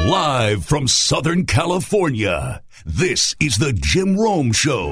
Live from Southern California, this is the Jim Rome Show.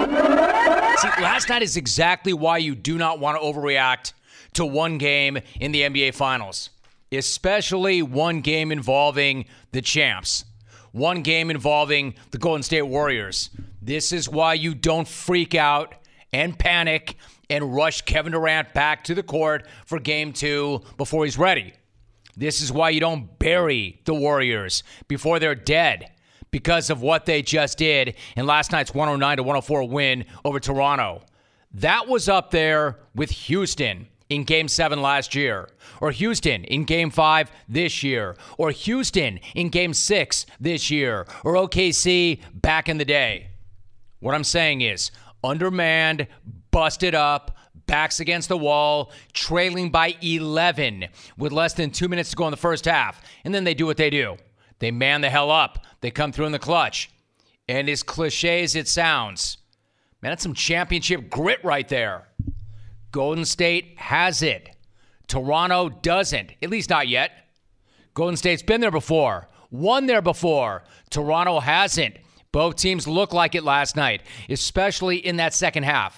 See, last night is exactly why you do not want to overreact to one game in the NBA Finals, especially one game involving the champs, one game involving the Golden State Warriors. This is why you don't freak out and panic and rush Kevin Durant back to the court for Game 2 before he's ready. This is why you don't bury the Warriors before they're dead because of what they just did in last night's 109-104 win over Toronto. That was up there with Houston in Game 7 last year, or Houston in Game 5 this year, or Houston in Game 6 this year, or OKC back in the day. What I'm saying is, undermanned, busted up, backs against the wall, trailing by 11 with less than 2 minutes to go in the first half. And then they do what they do. They man the hell up. They come through in the clutch. And as cliche as it sounds, man, that's some championship grit right there. Golden State has it. Toronto doesn't, at least not yet. Golden State's been there before, won there before. Toronto hasn't. Both teams look like it last night, especially in that second half.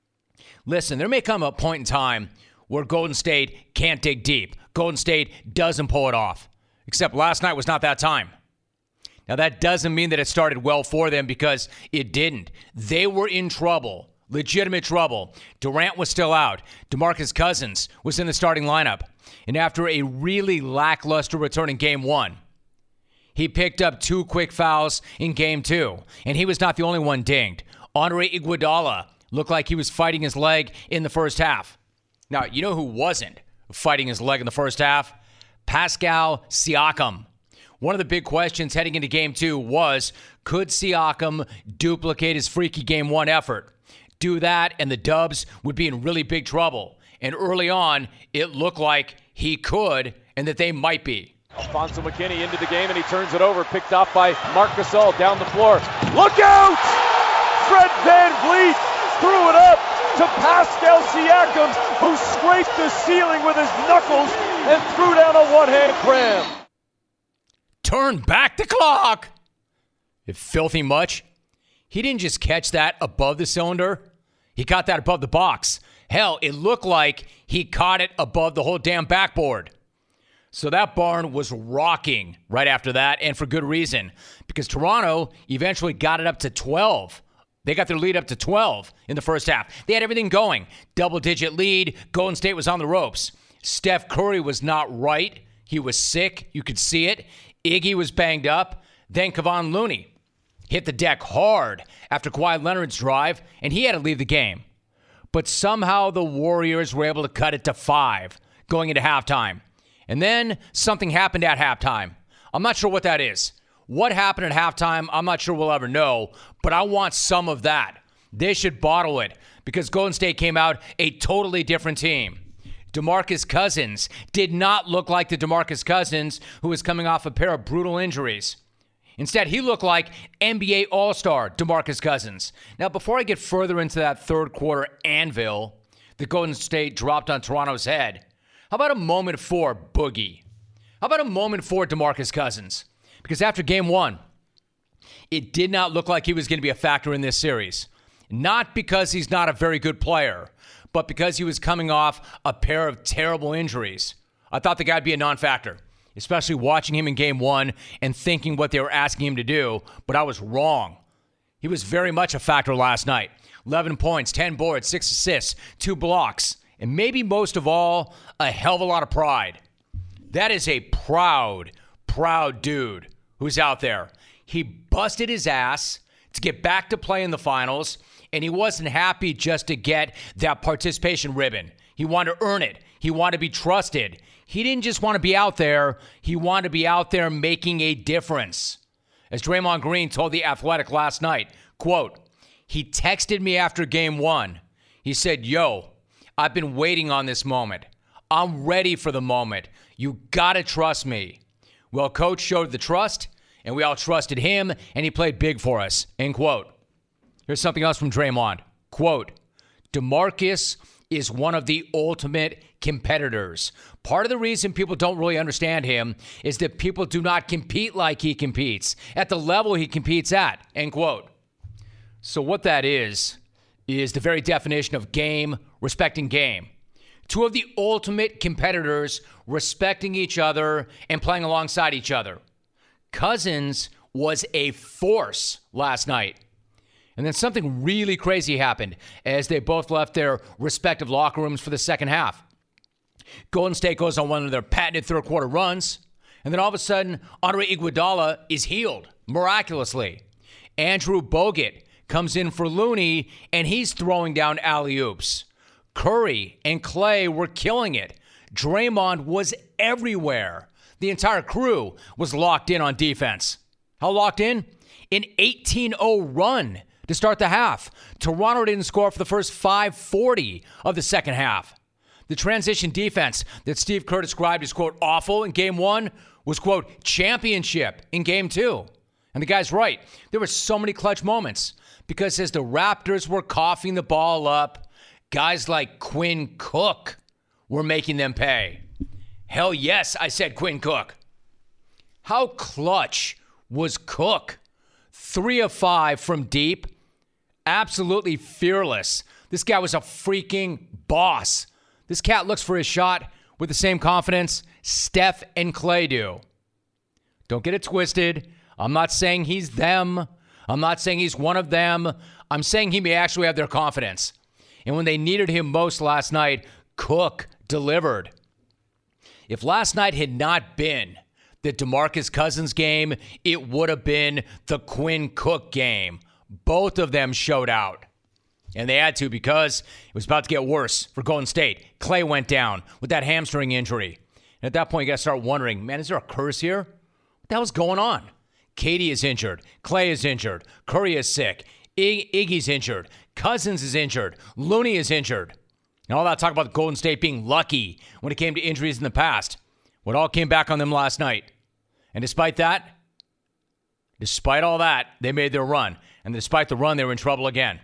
Listen, there may come a point in time where Golden State can't dig deep. Golden State doesn't pull it off. Except last night was not that time. Now, that doesn't mean that it started well for them because it didn't. They were in trouble, legitimate trouble. Durant was still out. DeMarcus Cousins was in the starting lineup. And after a really lackluster return in Game 1, he picked up 2 quick fouls in Game 2. And he was not the only one dinged. Andre Iguodala looked like he was fighting his leg in the first half. Now, you know who wasn't fighting his leg in the first half? Pascal Siakam. One of the big questions heading into Game 2 was, could Siakam duplicate his freaky Game 1 effort? Do that, and the Dubs would be in really big trouble. And early on, it looked like he could, and that they might be. Alfonso McKinney into the game, and he turns it over, picked off by Marc Gasol down the floor. Look out! Fred VanVleet threw it up to Pascal Siakam, who scraped the ceiling with his knuckles and threw down a one-hand cram. Turn back the clock. If filthy much, he didn't just catch that above the cylinder. He caught that above the box. Hell, it looked like he caught it above the whole damn backboard. So that barn was rocking right after that, and for good reason, because Toronto eventually got it up to 12. They got their lead up to 12 in the first half. They had everything going. Double-digit lead. Golden State was on the ropes. Steph Curry was not right. He was sick. You could see it. Iggy was banged up. Then Kevon Looney hit the deck hard after Kawhi Leonard's drive, and he had to leave the game. But somehow the Warriors were able to cut it to 5 going into halftime. And then something happened at halftime. I'm not sure what that is. What happened at halftime, I'm not sure we'll ever know, but I want some of that. They should bottle it because Golden State came out a totally different team. DeMarcus Cousins did not look like the DeMarcus Cousins who was coming off a pair of brutal injuries. Instead, he looked like NBA All-Star DeMarcus Cousins. Now, before I get further into that third quarter anvil that Golden State dropped on Toronto's head, how about a moment for Boogie? How about a moment for DeMarcus Cousins? Because after Game 1, it did not look like he was going to be a factor in this series. Not because he's not a very good player, but because he was coming off a pair of terrible injuries. I thought the guy would be a non-factor, especially watching him in Game 1 and thinking what they were asking him to do, but I was wrong. He was very much a factor last night. 11 points, 10 boards, 6 assists, 2 blocks, and maybe most of all, a hell of a lot of pride. That is a proud dude who's out there. He busted his ass to get back to play in the finals, and he wasn't happy just to get that participation ribbon. He wanted to earn it. He wanted to be trusted. He didn't just want to be out there. He wanted to be out there making a difference. As Draymond Green told The Athletic last night, quote, he texted me after Game 1. He said, yo, I've been waiting on this moment. I'm ready for the moment. You got to trust me. Well, Coach showed the trust, and we all trusted him, and he played big for us, end quote. Here's something else from Draymond. Quote, DeMarcus is one of the ultimate competitors. Part of the reason people don't really understand him is that people do not compete like he competes, at the level he competes at, end quote. So what that is the very definition of game respecting game. Two of the ultimate competitors respecting each other and playing alongside each other. Cousins was a force last night. And then something really crazy happened as they both left their respective locker rooms for the second half. Golden State goes on one of their patented third-quarter runs, and then all of a sudden, Andre Iguodala is healed, miraculously. Andrew Bogut comes in for Looney, and he's throwing down alley-oops. Curry and Clay were killing it. Draymond was everywhere. The entire crew was locked in on defense. How locked in? An 18-0 run to start the half. Toronto didn't score for the first 5:40 of the second half. The transition defense that Steve Kerr described as, quote, awful in game one was, quote, championship in game two. And the guy's right. There were so many clutch moments because as the Raptors were coughing the ball up, guys like Quinn Cook were making them pay. Hell yes, I said Quinn Cook. How clutch was Cook? 3 of 5 from deep. Absolutely fearless. This guy was a freaking boss. This cat looks for his shot with the same confidence Steph and Clay do. Don't get it twisted. I'm not saying he's them. I'm not saying he's one of them. I'm saying he may actually have their confidence. And when they needed him most last night, Cook delivered. If last night had not been the DeMarcus Cousins game, it would have been the Quinn Cook game. Both of them showed out. And they had to because it was about to get worse for Golden State. Clay went down with that hamstring injury. And at that point, you got to start wondering, man, is there a curse here? What the hell's going on? Katie is injured. Clay is injured. Curry is sick. Iggy's injured. Cousins is injured. Looney is injured. And all that talk about Golden State being lucky when it came to injuries in the past. What all came back on them last night. And despite all that, they made their run. And despite the run, they were in trouble again.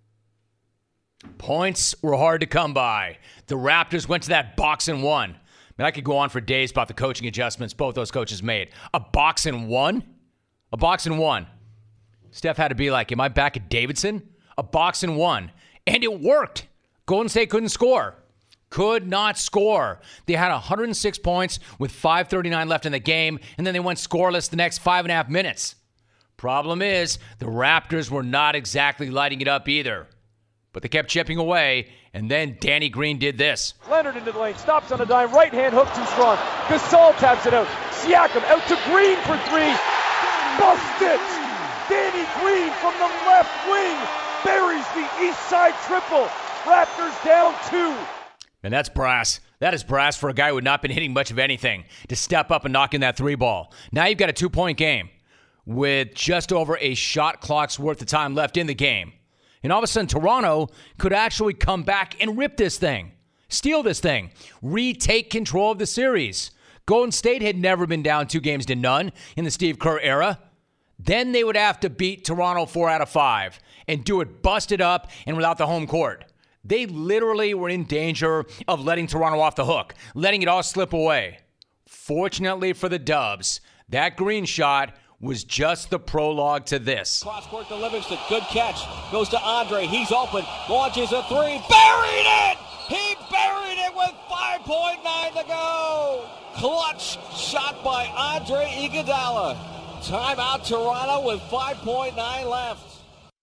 Points were hard to come by. The Raptors went to that box and won. I mean, I could go on for days about the coaching adjustments both those coaches made. A box and one? A box and one. Steph had to be like, am I back at Davidson? A box and one. And it worked. Golden State couldn't score. Could not score. They had 106 points with 5:39 left in the game, and then they went scoreless the next 5.5 minutes. Problem is, the Raptors were not exactly lighting it up either. But they kept chipping away, and then Danny Green did this. Leonard into the lane, stops on a dime, right-hand hook too strong. Gasol taps it out. Siakam out to Green for three. Buffed it! Danny Green from the left wing buries the East Side triple. Raptors down 2. And that's brass. That is brass for a guy who had not been hitting much of anything to step up and knock in that 3 ball. Now you've got a 2-point game with just over a shot clock's worth of time left in the game. And all of a sudden, Toronto could actually come back and rip this thing, steal this thing, retake control of the series. Golden State had never been down 2-0 in the Steve Kerr era. Then they would have to beat Toronto 4 out of 5 and do it busted up and without the home court. They literally were in danger of letting Toronto off the hook, letting it all slip away. Fortunately for the Dubs, that Green shot was just the prologue to this. Cross-court to Livingston. Good catch. Goes to Andre. He's open. Launches a 3. Buried it! He buried it with 5.9 to go. Clutch shot by Andre Iguodala. Timeout Toronto with 5.9 left.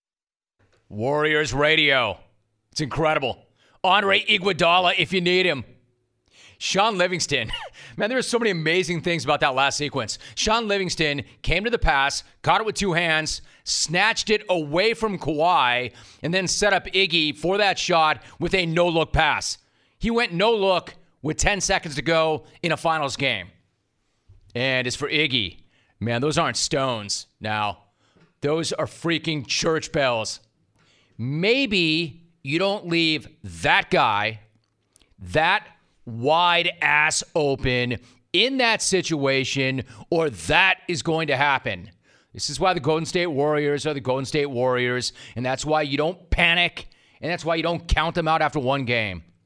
Warriors radio. It's incredible. Andre Iguodala if you need him. Sean Livingston. Man, there are so many amazing things about that last sequence. Sean Livingston came to the pass, caught it with 2 hands, snatched it away from Kawhi, and then set up Iggy for that shot with a no-look pass. He went no-look with 10 seconds to go in a finals game. And as for Iggy, man, those aren't stones now. Those are freaking church bells. Maybe you don't leave that guy, that wide ass open in that situation, or that is going to happen. This is why the Golden State Warriors are the Golden State Warriors, and that's why you don't panic, and that's why you don't count them out after one game.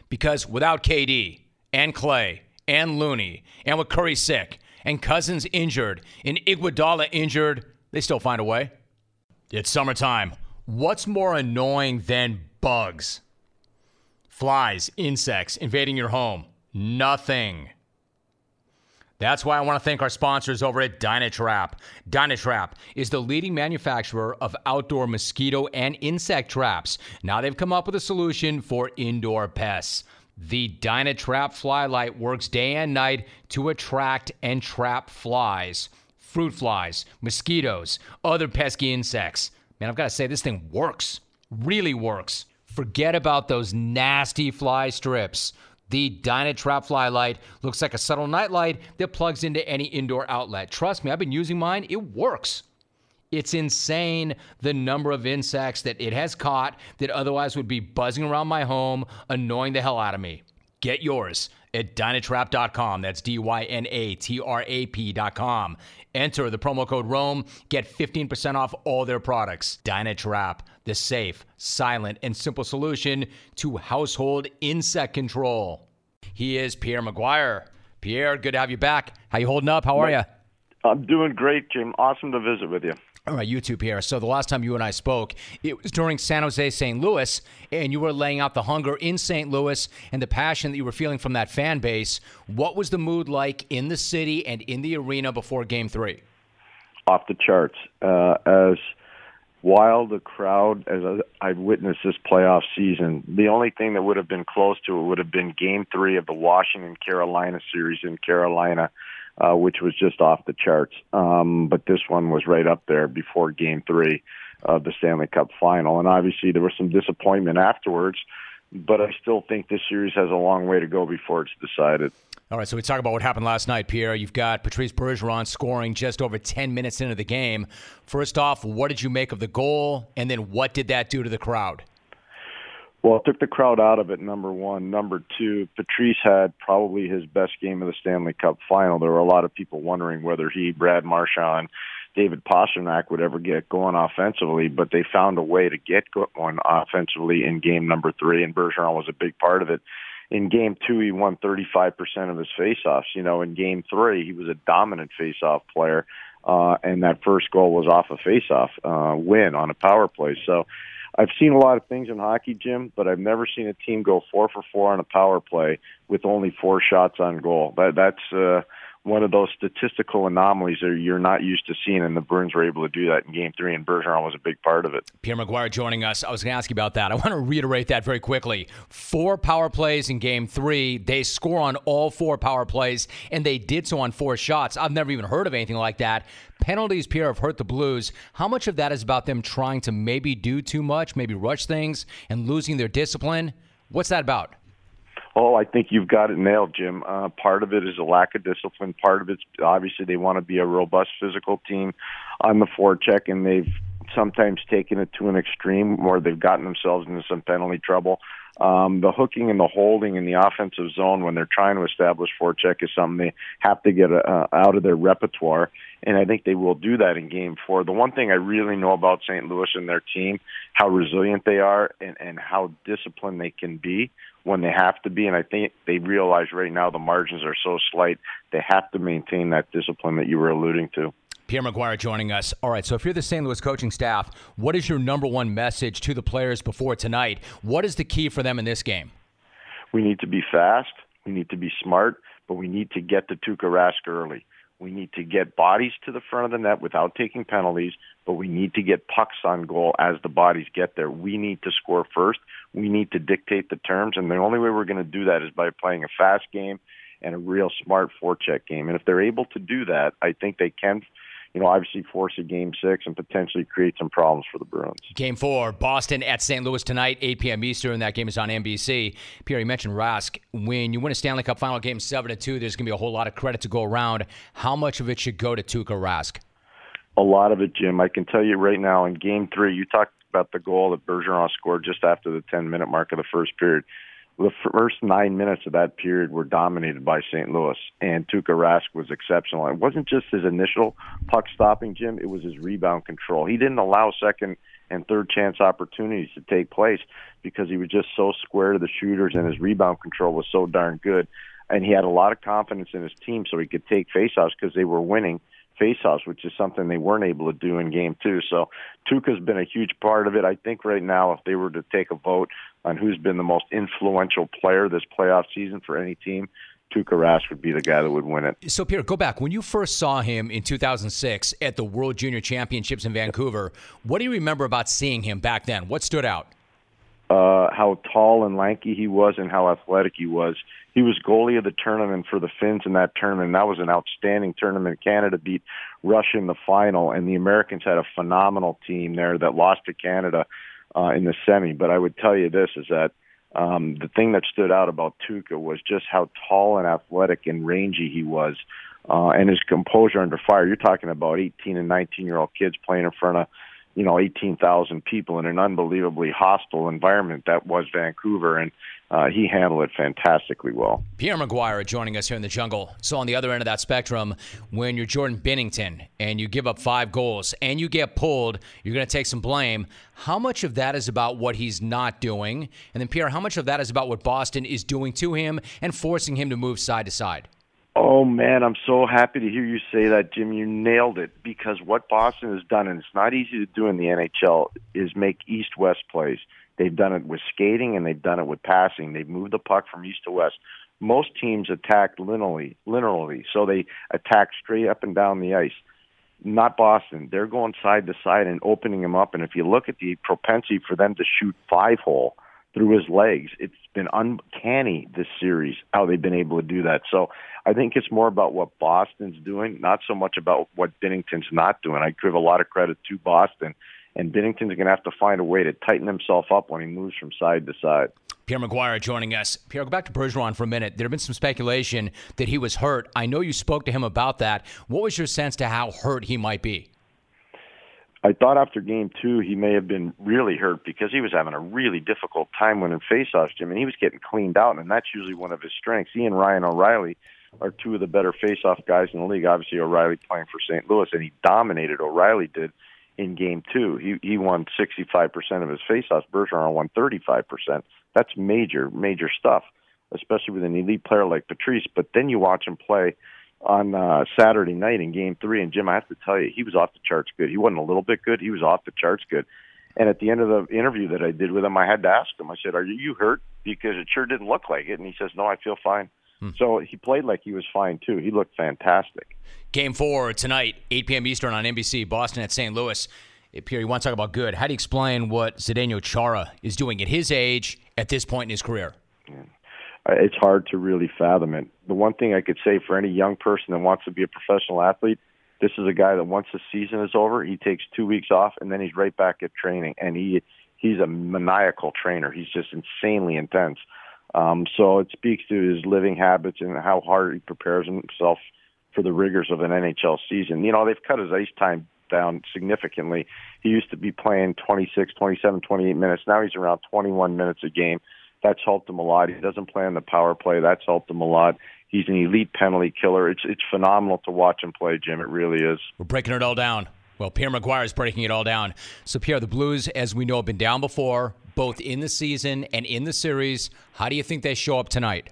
Because without KD and Clay and Looney and with Curry sick and Cousins injured and Iguodala injured, they still find a way. It's summertime. What's more annoying than bugs? Flies, insects invading your home. Nothing. That's why I want to thank our sponsors over at Dynatrap. Dynatrap is the leading manufacturer of outdoor mosquito and insect traps. Now they've come up with a solution for indoor pests. The Dynatrap fly light works day and night to attract and trap flies, fruit flies, mosquitoes, other pesky insects. Man, I've got to say, this thing works. Really works. Forget about those nasty fly strips. The Dynatrap fly light looks like a subtle nightlight that plugs into any indoor outlet. Trust me, I've been using mine. It works. It's insane the number of insects that it has caught that otherwise would be buzzing around my home, annoying the hell out of me. Get yours at Dynatrap.com. That's Dynatrap.com. Enter the promo code ROME. Get 15% off all their products. Dynatrap, the safe, silent, and simple solution to household insect control. He is Pierre McGuire. Pierre, good to have you back. How you holding up? How are you? I'm doing great, Jim. Awesome to visit with you. All right, you too, Pierre. So the last time you and I spoke, it was during San Jose, St. Louis, and you were laying out the hunger in St. Louis and the passion that you were feeling from that fan base. What was the mood like in the city and in the arena before Game 3? Off the charts. As wild a crowd as I've witnessed this playoff season, the only thing that would have been close to it would have been Game 3 of the Washington-Carolina series in Carolina, which was just off the charts. But this one was right up there before Game 3 of the Stanley Cup Final. And obviously there was some disappointment afterwards, but I still think this series has a long way to go before it's decided. All right, so we talk about what happened last night, Pierre. You've got Patrice Bergeron scoring just over 10 minutes into the game. First off, what did you make of the goal? And then what did that do to the crowd? Well, it took the crowd out of it, number one. Number two, Patrice had probably his best game of the Stanley Cup Final. There were a lot of people wondering whether he, Brad Marchand, David Pastrnak would ever get going offensively, but they found a way to get going offensively in game number 3, and Bergeron was a big part of it. In Game 2, he won 35% of his faceoffs. You know, in Game 3, he was a dominant faceoff player, and that first goal was off a faceoff win on a power play. So I've seen a lot of things in hockey, Jim, but I've never seen a team go 4 for 4 on a power play with only 4 shots on goal. That's one of those statistical anomalies that you're not used to seeing, and the Bruins were able to do that in Game 3, and Bergeron was a big part of it. Pierre McGuire joining us. I was going to ask you about that. I want to reiterate that very quickly. 4 power plays in Game 3. They score on all 4 power plays, and they did so on 4 shots. I've never even heard of anything like that. Penalties, Pierre, have hurt the Blues. How much of that is about them trying to maybe do too much, maybe rush things, and losing their discipline? What's that about? Oh, I think you've got it nailed, Jim. Part of it is a lack of discipline. Part of it's obviously they want to be a robust physical team on the forecheck, and they've sometimes taken it to an extreme where they've gotten themselves into some penalty trouble. The hooking and the holding in the offensive zone when they're trying to establish forecheck is something they have to get out of their repertoire, and I think they will do that in Game 4. The one thing I really know about St. Louis and their team, how resilient they are and how disciplined they can be when they have to be, and I think they realize right now the margins are so slight, they have to maintain that discipline that you were alluding to. Pierre McGuire joining us. All right, so if you're the St. Louis coaching staff, what is your number one message to the players before tonight? What is the key for them in this game? We need to be fast, we need to be smart, but we need to get to Tuukka Rask early. We need to get bodies to the front of the net without taking penalties, but we need to get pucks on goal as the bodies get there. We need to score first. We need to dictate the terms, and the only way we're going to do that is by playing a fast game and a real smart forecheck game. And if they're able to do that, I think they can, obviously force a Game 6 and potentially create some problems for the Bruins. Game 4, Boston at St. Louis tonight, 8 p.m. Eastern. That game is on NBC. Pierre, you mentioned Rask. When you win a Stanley Cup Final game 7-2, there's going to be a whole lot of credit to go around. How much of it should go to Tuukka Rask? A lot of it, Jim. I can tell you right now, in Game 3, you talked about the goal that Bergeron scored just after the 10-minute mark of the first period. The first 9 minutes of that period were dominated by St. Louis, and Tuukka Rask was exceptional. It wasn't just his initial puck stopping, Jim. It was his rebound control. He didn't allow second and third chance opportunities to take place because he was just so square to the shooters and his rebound control was so darn good. And he had a lot of confidence in his team so he could take faceoffs because they were winning faceoffs, which is something they weren't able to do in game 2. So Tuukka's been a huge part of it. I think right now if they were to take a vote on who's been the most influential player this playoff season for any team, Tuukka Rask would be the guy that would win it. So, Pierre, go back. When you first saw him in 2006 at the World Junior Championships in Vancouver, what do you remember about seeing him back then? What stood out? How tall and lanky he was and how athletic he was. He was goalie of the tournament for the Finns in that tournament. That was an outstanding tournament. Canada beat Russia in the final, and the Americans had a phenomenal team there that lost to Canada in the semi. But I would tell you this, is that the thing that stood out about Tuukka was just how tall and athletic and rangy he was, and his composure under fire. You're talking about 18 and 19-year-old kids playing in front of 18,000 people in an unbelievably hostile environment that was Vancouver, and he handled it fantastically well. Pierre McGuire joining us here in the jungle. So on the other end of that spectrum, when you're Jordan Binnington and you give up 5 goals and you get pulled, you're going to take some blame. How much of that is about what he's not doing? And then, Pierre, how much of that is about what Boston is doing to him and forcing him to move side to side? Oh, man, I'm so happy to hear you say that, Jim. You nailed it, because what Boston has done, and it's not easy to do in the NHL, is make east-west plays. They've done it with skating, and they've done it with passing. They've moved the puck from east to west. Most teams attack linearly, so they attack straight up and down the ice. Not Boston. They're going side to side and opening him up, and if you look at the propensity for them to shoot 5-hole through his legs, it's been uncanny this series, how they've been able to do that. So I think it's more about what Boston's doing, not so much about what Binnington's not doing. I give a lot of credit to Boston, and Binnington's going to have to find a way to tighten himself up when he moves from side to side. Pierre McGuire joining us. Pierre, go back to Bergeron for a minute. There have been some speculation that he was hurt. I know you spoke to him about that. What was your sense to how hurt he might be? I thought after game 2 he may have been really hurt because he was having a really difficult time winning faceoffs, Jim, and he was getting cleaned out, and that's usually one of his strengths. He and Ryan O'Reilly are 2 of the better faceoff guys in the league. Obviously, O'Reilly playing for St. Louis, and he dominated. O'Reilly did in game 2. He won 65% of his faceoffs. Bergeron won 35%. That's major, major stuff, especially with an elite player like Patrice. But then you watch him play on Saturday night in game 3, and Jim, I have to tell you, he was off the charts good. He wasn't a little bit good. He was off the charts good. And at the end of the interview that I did with him, I had to ask him, I said, "Are you hurt?" Because it sure didn't look like it. And he says, "No, I feel fine." So he played like he was fine, too. He looked fantastic. Game 4 tonight, 8 p.m. Eastern on NBC, Boston at St. Louis. Pierre, you want to talk about good. How do you explain what Zdeno Chara is doing at his age at this point in his career? It's hard to really fathom it. The one thing I could say for any young person that wants to be a professional athlete, this is a guy that once the season is over, he takes 2 weeks off, and then he's right back at training. And he's a maniacal trainer. He's just insanely intense. So it speaks to his living habits and how hard he prepares himself for the rigors of an NHL season. They've cut his ice time down significantly. He used to be playing 26, 27, 28 minutes. Now he's around 21 minutes a game. That's helped him a lot. He doesn't play on the power play. That's helped him a lot. He's an elite penalty killer. It's phenomenal to watch him play, Jim. It really is. We're breaking it all down. Well, Pierre McGuire is breaking it all down. So, Pierre, the Blues, as we know, have been down before, both in the season and in the series. How do you think they show up tonight?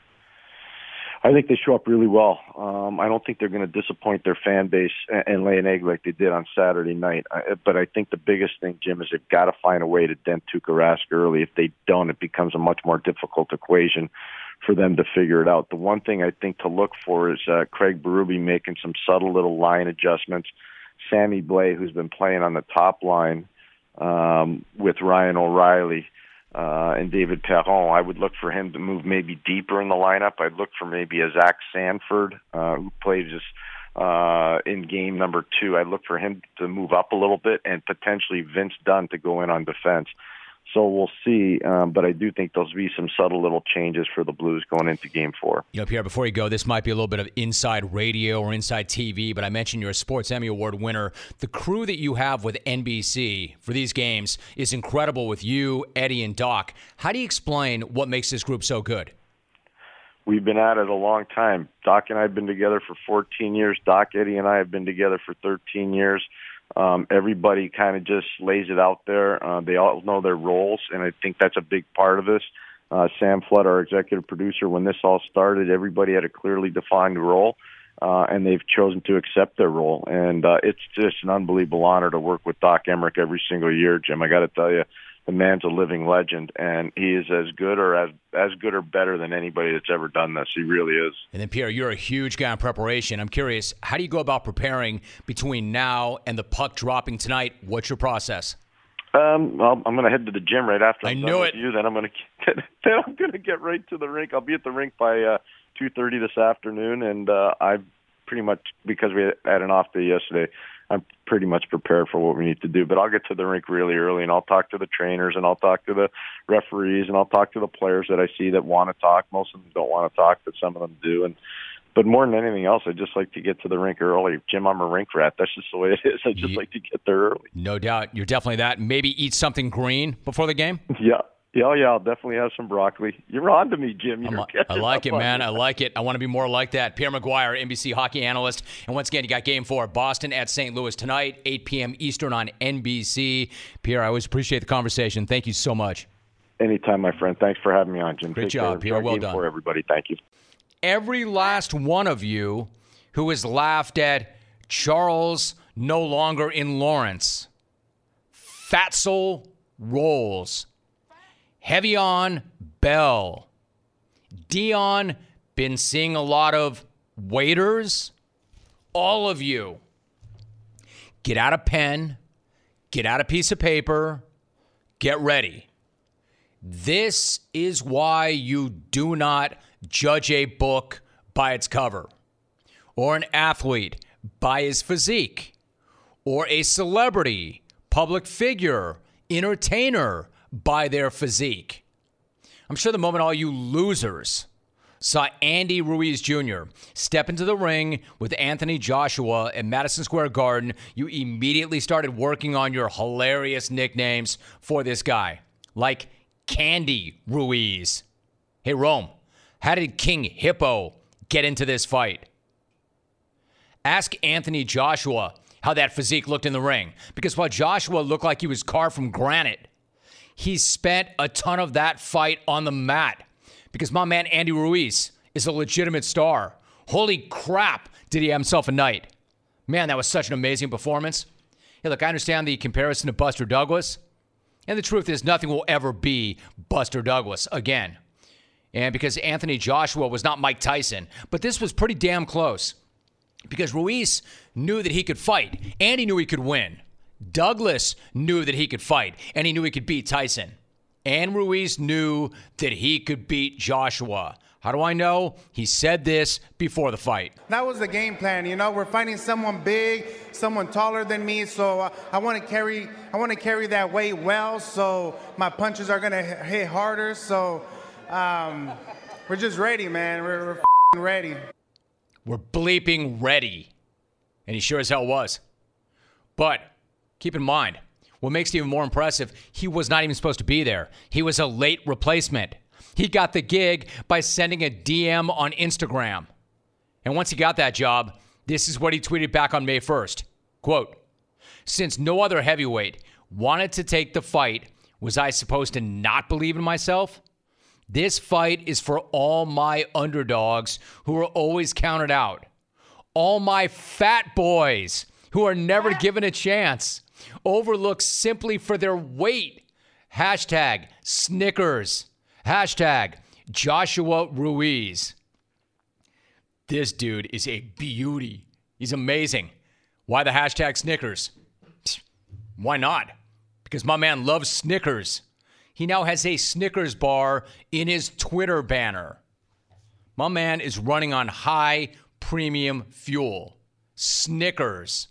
I think they show up really well. I don't think they're going to disappoint their fan base and lay an egg like they did on Saturday night. But I think the biggest thing, Jim, is they've got to find a way to dent Tuukka Rask early. If they don't, it becomes a much more difficult equation for them to figure it out. The one thing I think to look for is Craig Berube making some subtle little line adjustments. Sammy Blais, who's been playing on the top line with Ryan O'Reilly, and David Perron, I would look for him to move maybe deeper in the lineup. I'd look for maybe a Zach Sanford, who played just in game number 2. I'd look for him to move up a little bit, and potentially Vince Dunn to go in on defense. So we'll see, but I do think there'll be some subtle little changes for the Blues going into Game 4. Pierre, before you go, this might be a little bit of inside radio or inside TV, but I mentioned you're a Sports Emmy Award winner. The crew that you have with NBC for these games is incredible with you, Eddie, and Doc. How do you explain what makes this group so good? We've been at it a long time. Doc and I have been together for 14 years. Doc, Eddie, and I have been together for 13 years. Everybody kind of just lays it out there. They all know their roles, and I think that's a big part of this. Sam Flood, our executive producer, when this all started, everybody had a clearly defined role, and they've chosen to accept their role. And it's just an unbelievable honor to work with Doc Emrick every single year, Jim. I got to tell you, the man's a living legend, and he is as good or better than anybody that's ever done this. He really is. And then, Pierre, you're a huge guy in preparation. I'm curious, how do you go about preparing between now and the puck dropping tonight? What's your process? Well, I'm going to head to the gym right after I'm done with you. Then I'm going to get right to the rink. I'll be at the rink by 2:30 this afternoon, and I've pretty much, because we had an off day yesterday, I'm pretty much prepared for what we need to do. But I'll get to the rink really early, and I'll talk to the trainers, and I'll talk to the referees, and I'll talk to the players that I see that want to talk. Most of them don't want to talk, but some of them do. But more than anything else, I just like to get to the rink early. Jim, I'm a rink rat. That's just the way it is. I just like to get there early. No doubt. You're definitely that. Maybe eat something green before the game? Yeah. I'll definitely have some broccoli. You're on to me, Jim. I like it, man. I like it. I want to be more like that. Pierre McGuire, NBC hockey analyst. And once again, you got Game 4, Boston at St. Louis tonight, 8 p.m. Eastern on NBC. Pierre, I always appreciate the conversation. Thank you so much. Anytime, my friend. Thanks for having me on, Jim. Great job, Pierre. Well done. Game 4, everybody. Thank you. Every last one of you who has laughed at Charles no longer in Lawrence, Fatso rolls. Heavy on Bell. Dion, been seeing a lot of waiters. All of you, get out a pen, get out a piece of paper, get ready. This is why you do not judge a book by its cover, or an athlete by his physique, or a celebrity, public figure, entertainer by their physique. I'm sure the moment all you losers saw Andy Ruiz Jr. step into the ring with Anthony Joshua at Madison Square Garden, you immediately started working on your hilarious nicknames for this guy, like Candy Ruiz. Hey, Rome, how did King Hippo get into this fight? Ask Anthony Joshua how that physique looked in the ring, because while Joshua looked like he was carved from granite, he spent a ton of that fight on the mat, because my man Andy Ruiz is a legitimate star. Holy crap, did he have himself a night. Man, that was such an amazing performance. Hey, look, I understand the comparison to Buster Douglas, and the truth is nothing will ever be Buster Douglas again. And because Anthony Joshua was not Mike Tyson, but this was pretty damn close, because Ruiz knew that he could fight. Andy knew he could win. Douglas knew that he could fight, and he knew he could beat Tyson. And Ruiz knew that he could beat Joshua. How do I know? He said this before the fight. That was the game plan. You know, we're fighting someone big, someone taller than me, so I want to carry that weight well, so my punches are going to hit harder. So we're just ready, man. We're ready. We're bleeping ready. And he sure as hell was. But keep in mind, what makes it even more impressive, he was not even supposed to be there. He was a late replacement. He got the gig by sending a DM on Instagram. And once he got that job, this is what he tweeted back on May 1st. Quote, "Since no other heavyweight wanted to take the fight, was I supposed to not believe in myself? This fight is for all my underdogs who are always counted out. All my fat boys who are never given a chance. Overlooked simply for their weight. Hashtag Snickers. Hashtag Joshua Ruiz." This dude is a beauty. He's amazing. Why the hashtag Snickers? Why not? Because my man loves Snickers. He now has a Snickers bar in his Twitter banner. My man is running on high premium fuel. Snickers.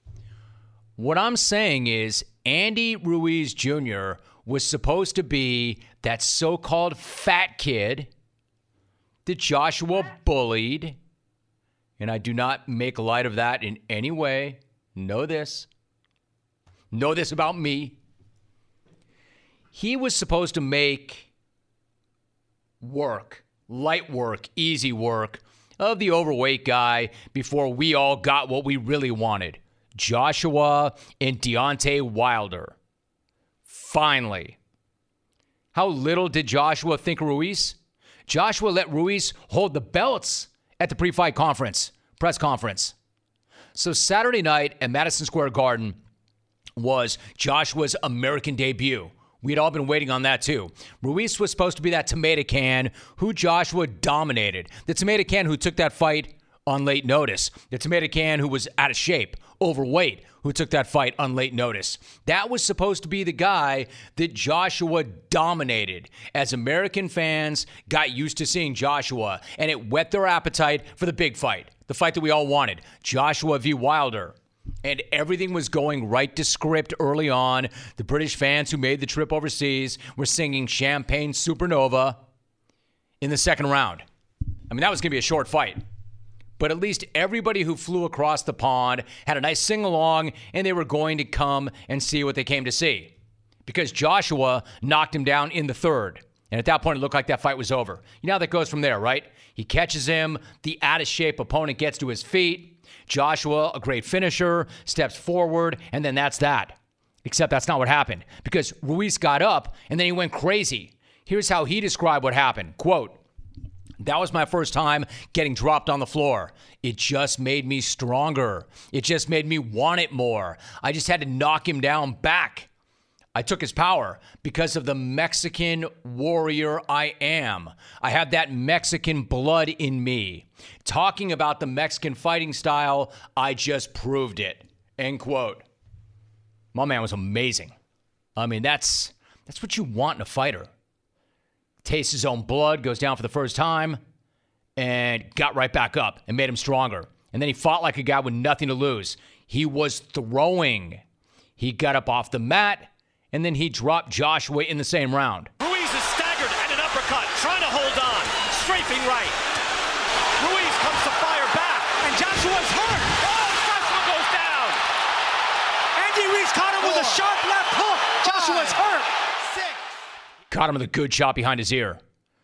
What I'm saying is Andy Ruiz Jr. was supposed to be that so-called fat kid that Joshua bullied. And I do not make light of that in any way. Know this. Know this about me. He was supposed to make work, light work, easy work of the overweight guy before we all got what we really wanted. Joshua and Deontay Wilder. Finally. How little did Joshua think of Ruiz? Joshua let Ruiz hold the belts at the pre-fight press conference. So Saturday night at Madison Square Garden was Joshua's American debut. We'd all been waiting on that too. Ruiz was supposed to be that tomato can who Joshua dominated. The tomato can who took that fight on late notice. The tomato can who was out of shape, overweight, who took that fight on late notice. That was supposed to be the guy that Joshua dominated as American fans got used to seeing Joshua, and it whet their appetite for the big fight, the fight that we all wanted, Joshua v. Wilder. And everything was going right to script early on. The British fans who made the trip overseas were singing Champagne Supernova in the second round. I mean, that was going to be a short fight. But at least everybody who flew across the pond had a nice sing-along, and they were going to come and see what they came to see. Because Joshua knocked him down in the third. And at that point, it looked like that fight was over. You know how that goes from there, right? He catches him. The out-of-shape opponent gets to his feet. Joshua, a great finisher, steps forward, and then that's that. Except that's not what happened. Because Ruiz got up, and then he went crazy. Here's how he described what happened. Quote, "That was my first time getting dropped on the floor. It just made me stronger. It just made me want it more. I just had to knock him down back. I took his power because of the Mexican warrior I am. I have that Mexican blood in me. Talking about the Mexican fighting style, I just proved it." End quote. My man was amazing. I mean, that's what you want in a fighter. Tastes his own blood, goes down for the first time, and got right back up and made him stronger. And then he fought like a guy with nothing to lose. He was throwing. He got up off the mat, and then he dropped Joshua in the same round. Ruiz is staggered and an uppercut, trying to hold on, strafing right. Ruiz comes to fire back, and Joshua's hurt. Oh, Joshua goes down. Andy Ruiz caught him with a sharp left hook. Joshua's hurt. Caught him with a good shot behind his ear.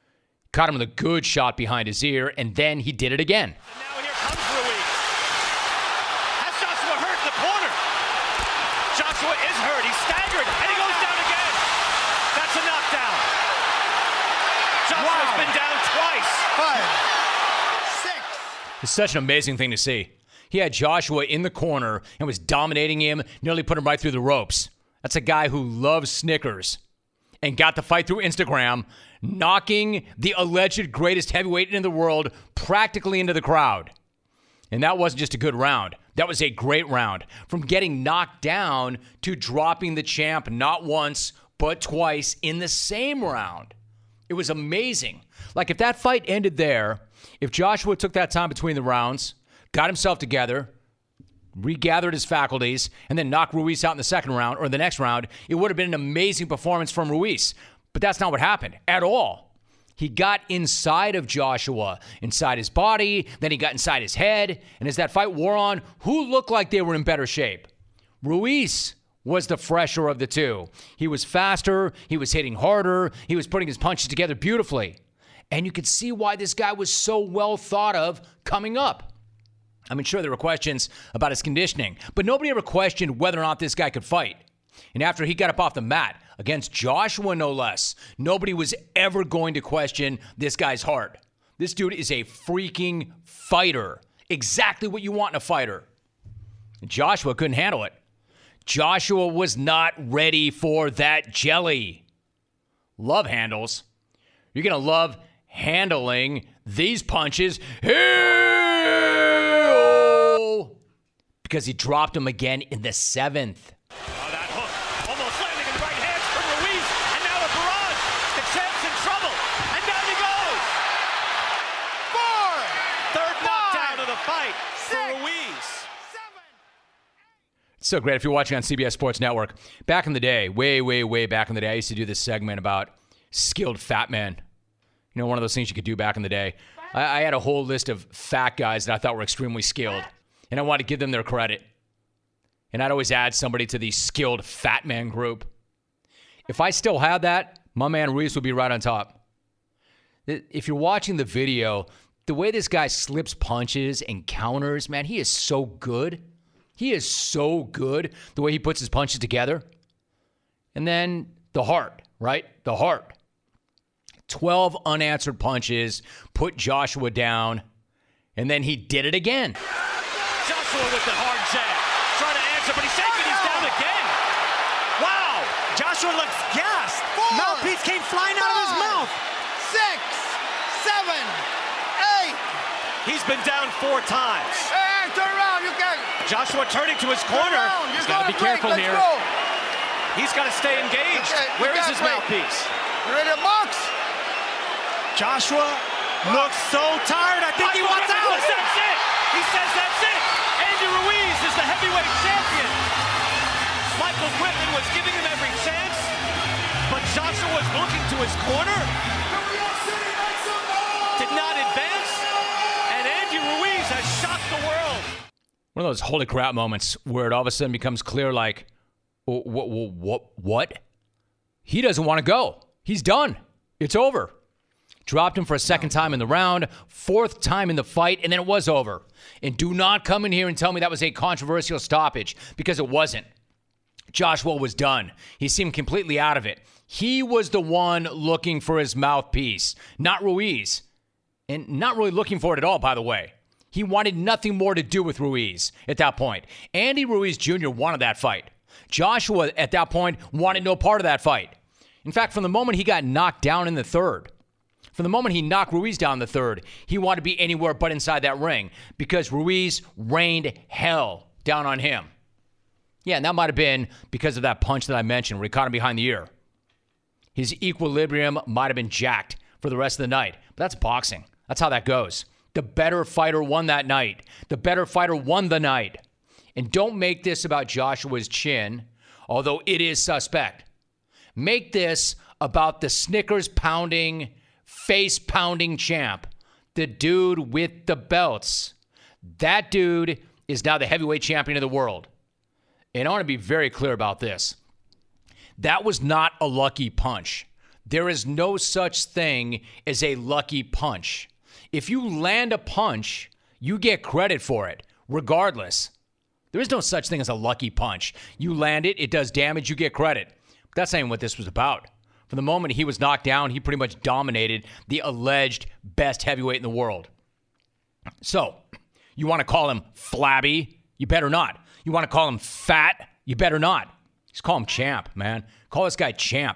And then he did it again. And now here comes Ruiz. Has Joshua hurt in the corner? Joshua is hurt. He's staggered, and he goes down again. That's a knockdown. Joshua's been down twice. 5, 6. It's such an amazing thing to see. He had Joshua in the corner and was dominating him, nearly put him right through the ropes. That's a guy who loves Snickers and got the fight through Instagram, knocking the alleged greatest heavyweight in the world practically into the crowd. And that wasn't just a good round. That was a great round. From getting knocked down to dropping the champ not once, but twice in the same round. It was amazing. Like, if that fight ended there, if Joshua took that time between the rounds, got himself together, regathered his faculties, and then knocked Ruiz out in the second round or the next round, it would have been an amazing performance from Ruiz. But that's not what happened at all. He got inside of Joshua, inside his body, then he got inside his head, and as that fight wore on, who looked like they were in better shape? Ruiz was the fresher of the two. He was faster, he was hitting harder, he was putting his punches together beautifully. And you could see why this guy was so well thought of coming up. I mean, sure, there were questions about his conditioning, but nobody ever questioned whether or not this guy could fight. And after he got up off the mat, against Joshua no less, nobody was ever going to question this guy's heart. This dude is a freaking fighter. Exactly what you want in a fighter. And Joshua couldn't handle it. Joshua was not ready for that jelly. Love handles. You're going to love handling these punches. Because he dropped him again in the seventh. Oh, that hook almost landing in the right hands from Ruiz, and now a barrage. The champ's in trouble, and down he goes. 4, third knockdown of the fight for Ruiz. 7. It's so great if you're watching on CBS Sports Network. Back in the day, way back in the day, I used to do this segment about skilled fat men. You know, one of those things you could do back in the day. I had a whole list of fat guys that I thought were extremely skilled, and I wanted to give them their credit. And I'd always add somebody to the skilled fat man group. If I still had that, my man Ruiz would be right on top. If you're watching the video, the way this guy slips punches and counters, man, he is so good. He is so good the way he puts his punches together. And then the heart, right? The heart. 12 unanswered punches, put Joshua down, and then he did it again. Joshua with the hard jab. Trying to answer, but he's shaking. He's down again. Wow. Joshua looks gassed. Mouthpiece came flying out of his mouth. 6, 7, 8. He's been down 4 times. Hey, turn around. You can. Joshua turning to his corner. He's got to be careful here. Go. He's got to stay engaged. Where is his mouthpiece? You ready to box? Joshua looks so tired. I think he wants out. That's it. He says that's it. Andy Ruiz is the heavyweight champion. Michael Griffin was giving him every chance, but Joshua was looking to his corner. Did not advance, and Andy Ruiz has shocked the world. One of those holy crap moments where it all of a sudden becomes clear, like, what? He doesn't want to go. He's done. It's over. Dropped him for a second time in the round, 4th time in the fight, and then it was over. And do not come in here and tell me that was a controversial stoppage, because it wasn't. Joshua was done. He seemed completely out of it. He was the one looking for his mouthpiece, not Ruiz. And not really looking for it at all, by the way. He wanted nothing more to do with Ruiz at that point. Andy Ruiz Jr. wanted that fight. Joshua, at that point, wanted no part of that fight. In fact, from the moment he got knocked down in the 3rd, from the moment he knocked Ruiz down in the 3rd, he wanted to be anywhere but inside that ring because Ruiz rained hell down on him. Yeah, and that might have been because of that punch that I mentioned where he caught him behind the ear. His equilibrium might have been jacked for the rest of the night. But that's boxing. That's how that goes. The better fighter won that night. The better fighter won the night. And don't make this about Joshua's chin, although it is suspect. Make this about the Snickers-pounding, face-pounding champ, the dude with the belts. That dude is now the heavyweight champion of the world. And I want to be very clear about this. That was not a lucky punch. There is no such thing as a lucky punch. If you land a punch, you get credit for it, regardless. There is no such thing as a lucky punch. You land it, it does damage, you get credit. But that's not even what this was about. From the moment he was knocked down, he pretty much dominated the alleged best heavyweight in the world. So, you want to call him flabby? You better not. You want to call him fat? You better not. Just call him champ, man. Call this guy champ.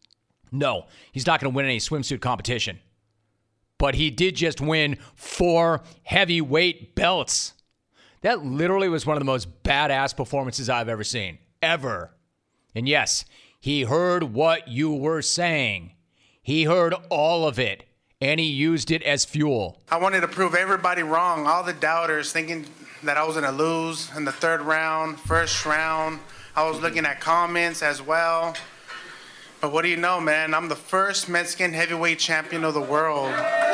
No, he's not going to win any swimsuit competition. But he did just win 4 heavyweight belts. That literally was one of the most badass performances I've ever seen. Ever. And yes, he heard what you were saying. He heard all of it. And he used it as fuel. I wanted to prove everybody wrong. All the doubters thinking that I was going to lose in the 3rd round, 1st round. I was looking at comments as well. But what do you know, man? I'm the first Mexican heavyweight champion of the world.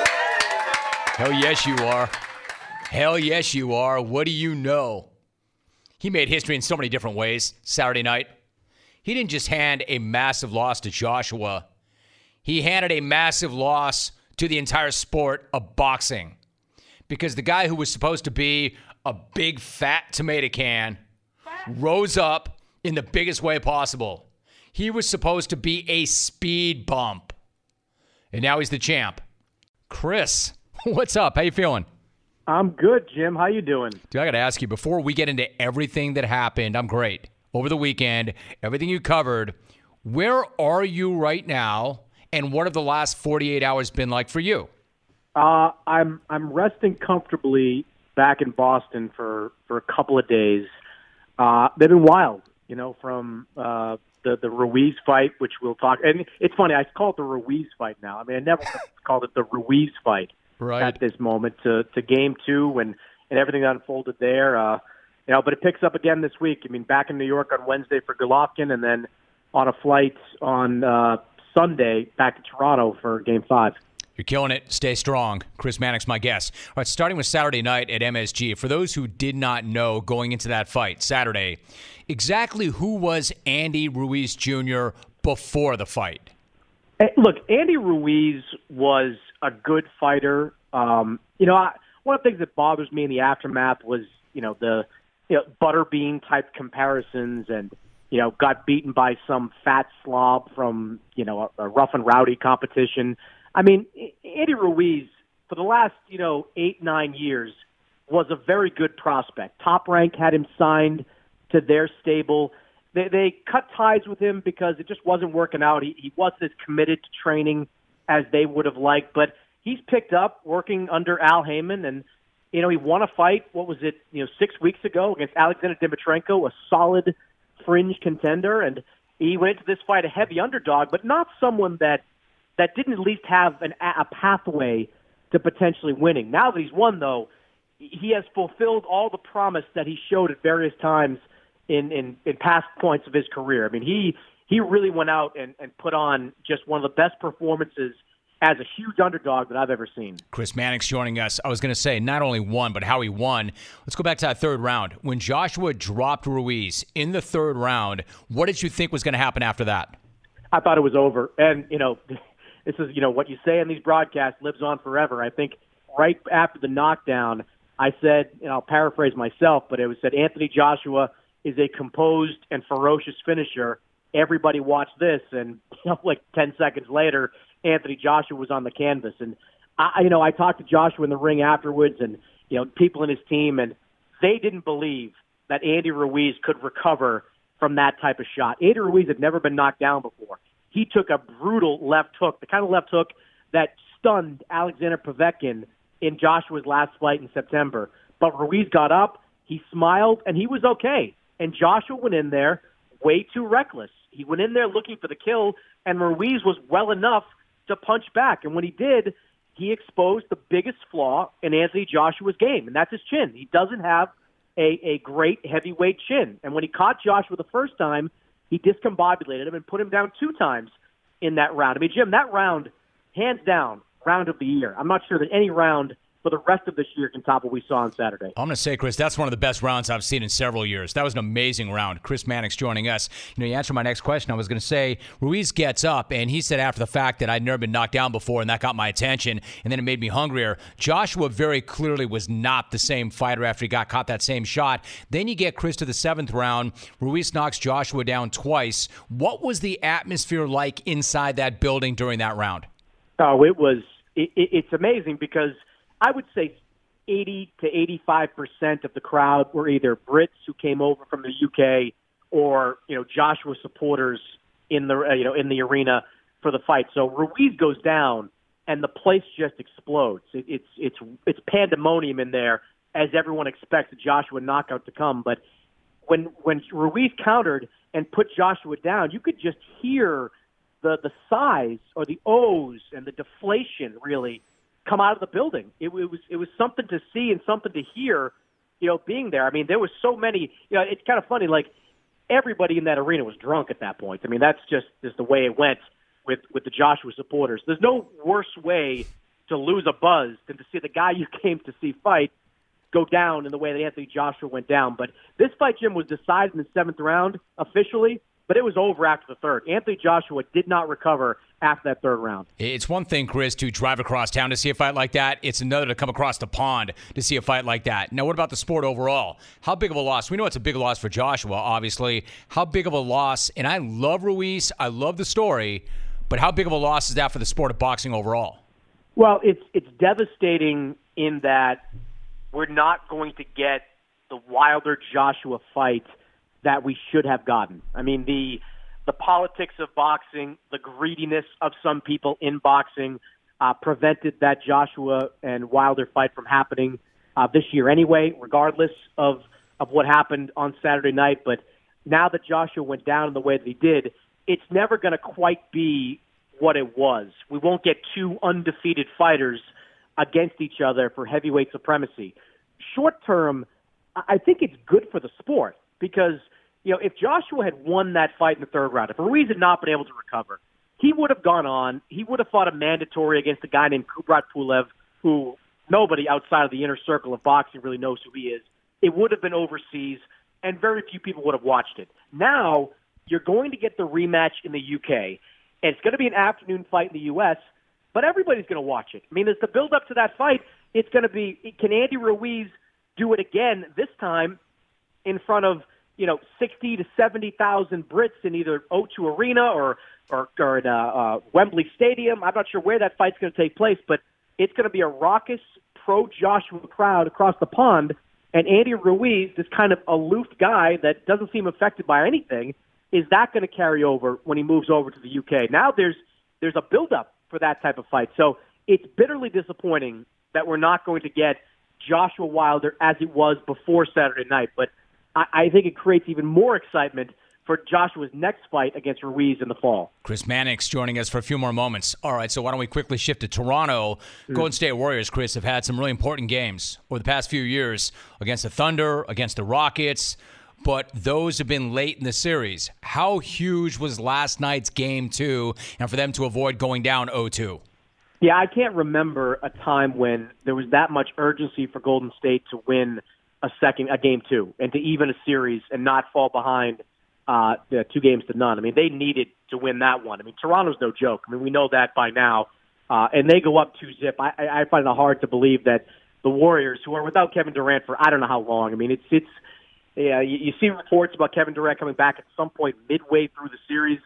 Hell yes, you are. Hell yes, you are. What do you know? He made history in so many different ways Saturday night. He didn't just hand a massive loss to Joshua. He handed a massive loss to the entire sport of boxing. Because the guy who was supposed to be a big fat tomato can rose up in the biggest way possible. He was supposed to be a speed bump. And now he's the champ. Chris, what's up? How you feeling? I'm good, Jim. How you doing? Dude, I got to ask you, before we get into everything that happened, I'm great. Over the weekend, everything you covered, where are you right now, and what have the last 48 hours been like for you? I'm resting comfortably back in Boston for a couple of days. They've been wild, you know, from the Ruiz fight, which we'll talk. And it's funny, I call it the Ruiz fight now. I mean, I never called it the Ruiz fight at this moment. To game 2 and everything that unfolded there. You know, but it picks up again this week. I mean, back in New York on Wednesday for Golovkin, and then on a flight on Sunday back to Toronto for Game 5. You're killing it. Stay strong. Chris Mannix, my guest. All right, starting with Saturday night at MSG. For those who did not know going into that fight Saturday, exactly who was Andy Ruiz Jr. before the fight? Hey, look, Andy Ruiz was a good fighter. You know, one of the things that bothers me in the aftermath was, you know, the butterbean type comparisons and, got beaten by some fat slob from, a rough and rowdy competition. I mean, Andy Ruiz, for the last, 8-9 years, was a very good prospect. Top Rank had him signed to their stable. They cut ties with him because it just wasn't working out. He wasn't as committed to training as they would have liked, but he's picked up working under Al Heyman, and he won a fight. What was it? 6 weeks ago against Alexander Dimitrienko, a solid fringe contender, and he went into this fight a heavy underdog, but not someone that didn't at least have a pathway to potentially winning. Now that he's won, though, he has fulfilled all the promise that he showed at various times in past points of his career. I mean, he really went out and put on just one of the best performances as a huge underdog that I've ever seen. Chris Mannix joining us. I was going to say not only won, but how he won. Let's go back to that third round. When Joshua dropped Ruiz in the third round, what did you think was going to happen after that? I thought it was over. And, this is, what you say in these broadcasts lives on forever. I think right after the knockdown, I said, and I'll paraphrase myself, but it was said Anthony Joshua is a composed and ferocious finisher. Everybody watch this. And, like 10 seconds later, Anthony Joshua was on the canvas. And, I talked to Joshua in the ring afterwards and, people in his team, and they didn't believe that Andy Ruiz could recover from that type of shot. Andy Ruiz had never been knocked down before. He took a brutal left hook, the kind of left hook that stunned Alexander Povetkin in Joshua's last fight in September. But Ruiz got up, he smiled, and he was okay. And Joshua went in there way too reckless. He went in there looking for the kill, and Ruiz was well enough to punch back. And when he did, he exposed the biggest flaw in Anthony Joshua's game, and that's his chin. He doesn't have a great heavyweight chin. And when he caught Joshua the first time, he discombobulated him and put him down 2 times in that round. I mean, Jim, that round, hands down, round of the year. I'm not sure that any round for the rest of this year can top what we saw on Saturday. I'm going to say, Chris, that's one of the best rounds I've seen in several years. That was an amazing round. Chris Mannix joining us. You answered my next question. I was going to say, Ruiz gets up, and he said after the fact that I'd never been knocked down before, and that got my attention, and then it made me hungrier. Joshua very clearly was not the same fighter after he got caught that same shot. Then you get Chris to the 7th round. Ruiz knocks Joshua down twice. What was the atmosphere like inside that building during that round? Oh, it's amazing because I would say 80 to 85% of the crowd were either Brits who came over from the UK or, Joshua supporters in the arena for the fight. So Ruiz goes down and the place just explodes. It's pandemonium in there as everyone expects a Joshua knockout to come. But when Ruiz countered and put Joshua down, you could just hear the sighs or the ohs and the deflation really come out of the building. It was something to see and something to hear, being there. I mean, there was so many, it's kind of funny, like everybody in that arena was drunk at that point. I mean, that's just the way it went with the Joshua supporters. There's no worse way to lose a buzz than to see the guy you came to see fight go down in the way that Anthony Joshua went down. But this fight, Jim, was decided in the 7th round officially, but it was over after the 3rd. Anthony Joshua did not recover after that 3rd round. It's one thing, Chris, to drive across town to see a fight like that. It's another to come across the pond to see a fight like that. Now, what about the sport overall? How big of a loss? We know it's a big loss for Joshua, obviously. How big of a loss? And I love Ruiz. I love the story. But how big of a loss is that for the sport of boxing overall? Well, it's devastating in that we're not going to get the Wilder Joshua fight that we should have gotten. I mean, the politics of boxing, the greediness of some people in boxing prevented that Joshua and Wilder fight from happening this year anyway, regardless of what happened on Saturday night. But now that Joshua went down in the way that he did, it's never going to quite be what it was. We won't get 2 undefeated fighters against each other for heavyweight supremacy. Short term, I think it's good for the sport because, if Joshua had won that fight in the 3rd round, if Ruiz had not been able to recover, he would have gone on. He would have fought a mandatory against a guy named Kubrat Pulev, who nobody outside of the inner circle of boxing really knows who he is. It would have been overseas, and very few people would have watched it. Now, you're going to get the rematch in the UK, and it's going to be an afternoon fight in the U.S., but everybody's going to watch it. I mean, as the build-up to that fight, it's going to be, can Andy Ruiz do it again, this time in front of 60 to 70,000 Brits in either O2 Arena or in Wembley Stadium. I'm not sure where that fight's going to take place, but it's going to be a raucous pro-Joshua crowd across the pond. And Andy Ruiz, this kind of aloof guy that doesn't seem affected by anything, is that going to carry over when he moves over to the UK? Now there's a build-up for that type of fight. So it's bitterly disappointing that we're not going to get Joshua Wilder as it was before Saturday night. But I think it creates even more excitement for Joshua's next fight against Ruiz in the fall. Chris Mannix joining us for a few more moments. All right, so why don't we quickly shift to Toronto? Golden State Warriors, Chris, have had some really important games over the past few years against the Thunder, against the Rockets, but those have been late in the series. How huge was last night's game 2 and for them to avoid going down 0-2? Yeah, I can't remember a time when there was that much urgency for Golden State to win a game 2 and to even a series and not fall behind 2-0. I mean, they needed to win that one. I mean, Toronto's no joke. I mean, we know that by now. And they go up 2-0. I find it hard to believe that the Warriors, who are without Kevin Durant for I don't know how long. I mean, you see reports about Kevin Durant coming back at some point midway through the series.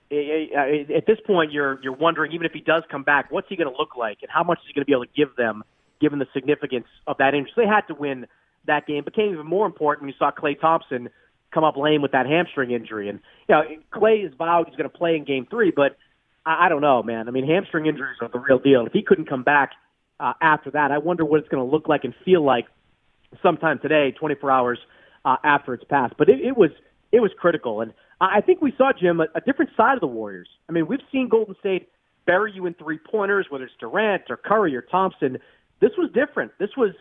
At this point, you're wondering, even if he does come back, what's he going to look like and how much is he going to be able to give them, given the significance of that injury. So they had to win that game. It became even more important when you saw Klay Thompson come up lame with that hamstring injury. And, Klay has vowed he's going to play in Game 3, but I don't know, man. I mean, hamstring injuries are the real deal. If he couldn't come back after that, I wonder what it's going to look like and feel like sometime today, 24 hours after it's passed. But it was critical. And I think we saw, Jim, a different side of the Warriors. I mean, we've seen Golden State bury you in three-pointers, whether it's Durant or Curry or Thompson. This was different. This was,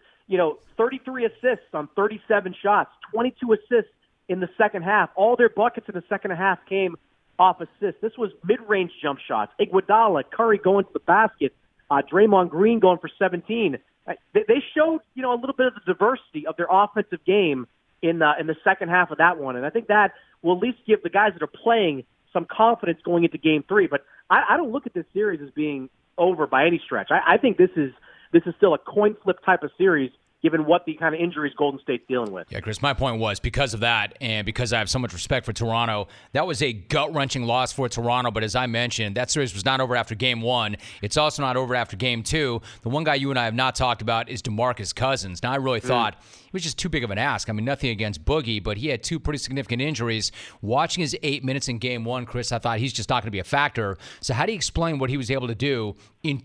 33 assists on 37 shots, 22 assists in the second half. All their buckets in the second half came off assists. This was mid-range jump shots. Iguodala, Curry going to the basket, Draymond Green going for 17. They showed, a little bit of the diversity of their offensive game in the second half of that one. And I think that will at least give the guys that are playing some confidence going into Game 3. But I don't look at this series as being over by any stretch. I think this is still a coin flip type of series, given what the kind of injuries Golden State's dealing with. Yeah, Chris, my point was because of that and because I have so much respect for Toronto, that was a gut-wrenching loss for Toronto. But as I mentioned, that series was not over after Game 1. It's also not over after Game 2. The one guy you and I have not talked about is DeMarcus Cousins. Now, I really thought it was just too big of an ask. I mean, nothing against Boogie, but he had 2 pretty significant injuries. Watching his 8 minutes in Game 1, Chris, I thought he's just not going to be a factor. So how do you explain what he was able to do in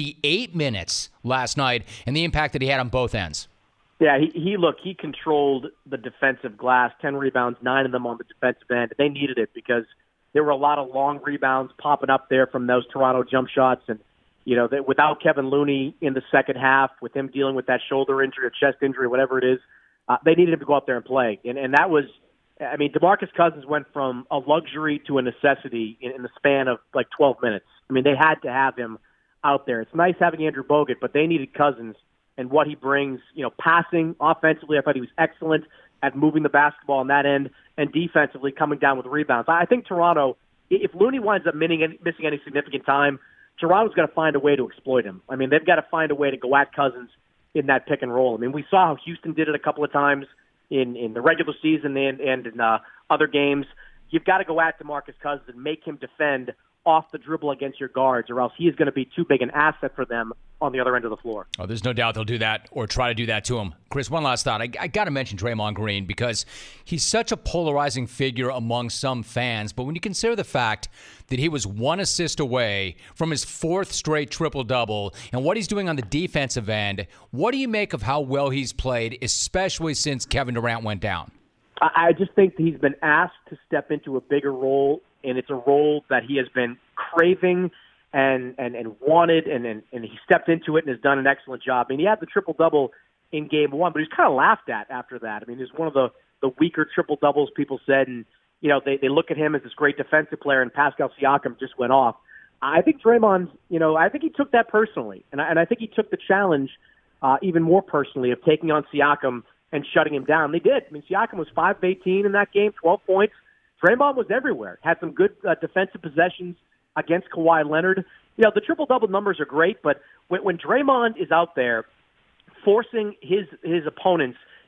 28 minutes last night and the impact that he had on both ends? Yeah, he controlled the defensive glass, 10 rebounds, 9 of them on the defensive end. They needed it because there were a lot of long rebounds popping up there from those Toronto jump shots. And, without Kevin Looney in the second half, with him dealing with that shoulder injury or chest injury, whatever it is, they needed him to go out there and play. And that was, I mean, DeMarcus Cousins went from a luxury to a necessity in the span of like 12 minutes. I mean, they had to have him out there. It's nice having Andrew Bogut, but they needed Cousins and what he brings, passing, offensively. I thought he was excellent at moving the basketball on that end, and defensively coming down with rebounds. I think Toronto, if Looney winds up missing any significant time, Toronto's got to find a way to exploit him. I mean, they've got to find a way to go at Cousins in that pick and roll. I mean, we saw how Houston did it a couple of times in the regular season and in other games. You've got to go at DeMarcus Cousins and make him defend off the dribble against your guards, or else he is going to be too big an asset for them on the other end of the floor. Oh, there's no doubt they'll do that or try to do that to him. Chris, one last thought. I got to mention Draymond Green because he's such a polarizing figure among some fans. But when you consider the fact that he was 1 assist away from his 4th straight triple-double and what he's doing on the defensive end, what do you make of how well he's played, especially since Kevin Durant went down? I just think that he's been asked to step into a bigger role, and it's a role that he has been craving and wanted, and he stepped into it and has done an excellent job. I mean, he had the triple-double in Game 1, but he was kind of laughed at after that. I mean, he was one of the weaker triple-doubles, people said, and, they look at him as this great defensive player, and Pascal Siakam just went off. I think Draymond, I think he took that personally, and I think he took the challenge even more personally of taking on Siakam and shutting him down. They did. I mean, Siakam was 5 of 18 in that game, 12 points. Draymond was everywhere. Had some good defensive possessions against Kawhi Leonard. The triple-double numbers are great, but when Draymond is out there forcing his opponents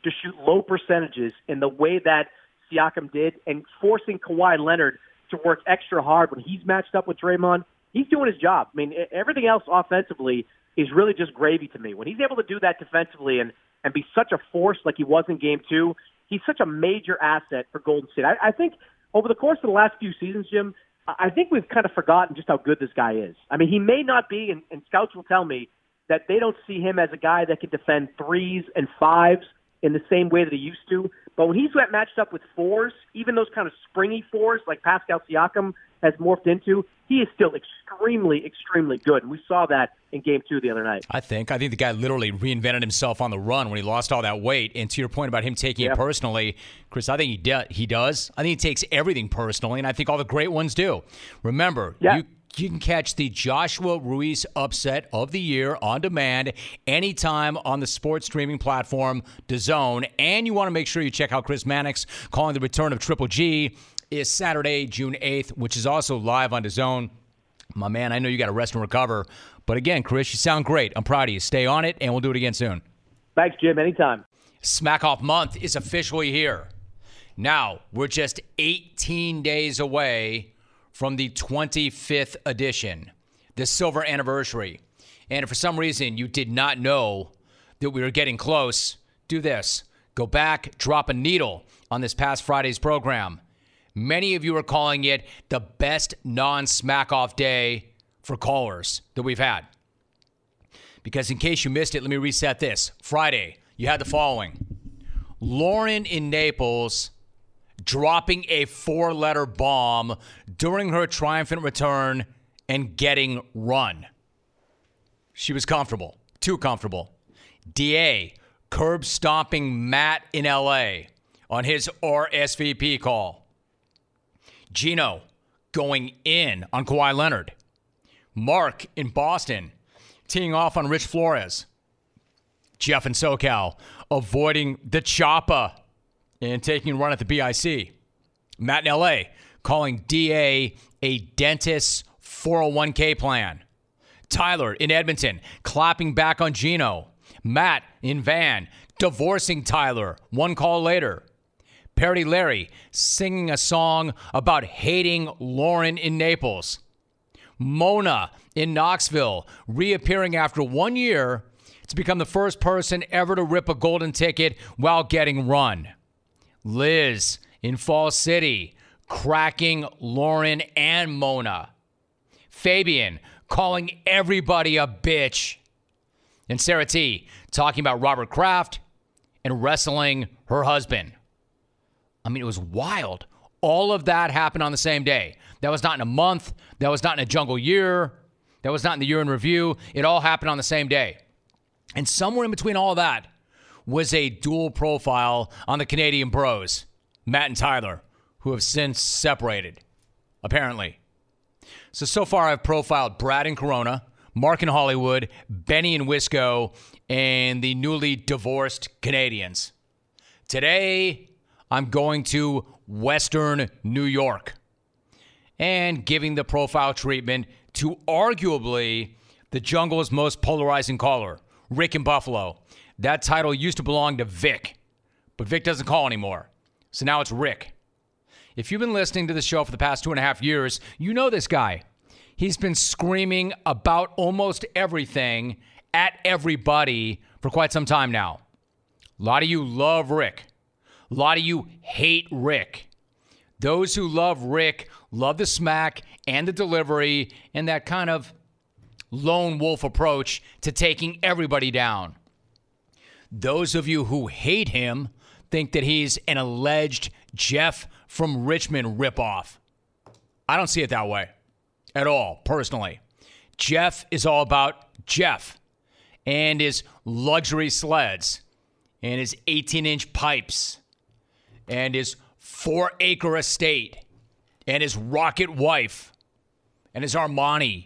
to shoot low percentages in the way that Siakam did and forcing Kawhi Leonard to work extra hard when he's matched up with Draymond, he's doing his job. I mean, everything else offensively is really just gravy to me. When he's able to do that defensively and be such a force like he was in Game 2, he's such a major asset for Golden State. I think over the course of the last few seasons, Jim, I think we've kind of forgotten just how good this guy is. I mean, he may not be, and scouts will tell me that they don't see him as a guy that can defend 3s and 5s in the same way that he used to. But when he's matched up with 4s, even those kind of springy 4s like Pascal Siakam has morphed into, he is still extremely, extremely good. And we saw that in Game 2 the other night. I think the guy literally reinvented himself on the run when he lost all that weight. And to your point about him taking it personally, Chris, I think he does. I think he takes everything personally, and I think all the great ones do. Remember, you can catch the Joshua Ruiz upset of the year on demand anytime on the sports streaming platform DAZN. And you want to make sure you check out Chris Mannix calling the return of Triple G is Saturday, June 8th, which is also live on DAZN. My man, I know you got to rest and recover. But again, Chris, you sound great. I'm proud of you. Stay on it, and we'll do it again soon. Thanks, Jim. Anytime. Smack Off Month is officially here. Now, we're just 18 days away from the 25th edition, the silver anniversary. And if for some reason you did not know that we were getting close, do this. Go back, drop a needle on this past Friday's program. Many of you are calling it the best non-smack off day for callers that we've had. Because in case you missed it, let me reset this. Friday, you had the following. Lauren in Naples dropping a 4-letter bomb during her triumphant return and getting run. She was comfortable. Too comfortable. DA curb stomping Matt in LA on his RSVP call. Gino going in on Kawhi Leonard. Mark in Boston teeing off on Rich Flores. Jeff in SoCal avoiding the chopper and taking a run at the BIC. Matt in LA calling DA a dentist's 401k plan. Tyler in Edmonton clapping back on Gino. Matt in Van divorcing Tyler one call later. Parody Larry singing a song about hating Lauren in Naples. Mona in Knoxville reappearing after 1 year to become the first person ever to rip a golden ticket while getting run. Liz in Fall City cracking Lauren and Mona. Fabian calling everybody a bitch. And Sarah T talking about Robert Kraft and wrestling her husband. I mean, it was wild. All of that happened on the same day. That was not in a month. That was not in a jungle year. That was not in the year in review. It all happened on the same day. And somewhere in between all that was a dual profile on the Canadian bros, Matt and Tyler, who have since separated, apparently. So far I've profiled Brad in Corona, Mark in Hollywood, Benny in Wisco, and the newly divorced Canadians. Today, I'm going to Western New York and giving the profile treatment to arguably the jungle's most polarizing caller, Rick in Buffalo. That title used to belong to Vic, but Vic doesn't call anymore. So now it's Rick. If you've been listening to the show for the past 2.5 years, you know this guy. He's been screaming about almost everything at everybody for quite some time now. A lot of you love Rick. A lot of you hate Rick. Those who love Rick love the smack and the delivery and that kind of lone wolf approach to taking everybody down. Those of you who hate him think that he's an alleged Jeff from Richmond ripoff. I don't see it that way at all, personally. Jeff is all about Jeff and his luxury sleds and his 18-inch pipes and his 4-acre estate and his rocket wife and his Armani.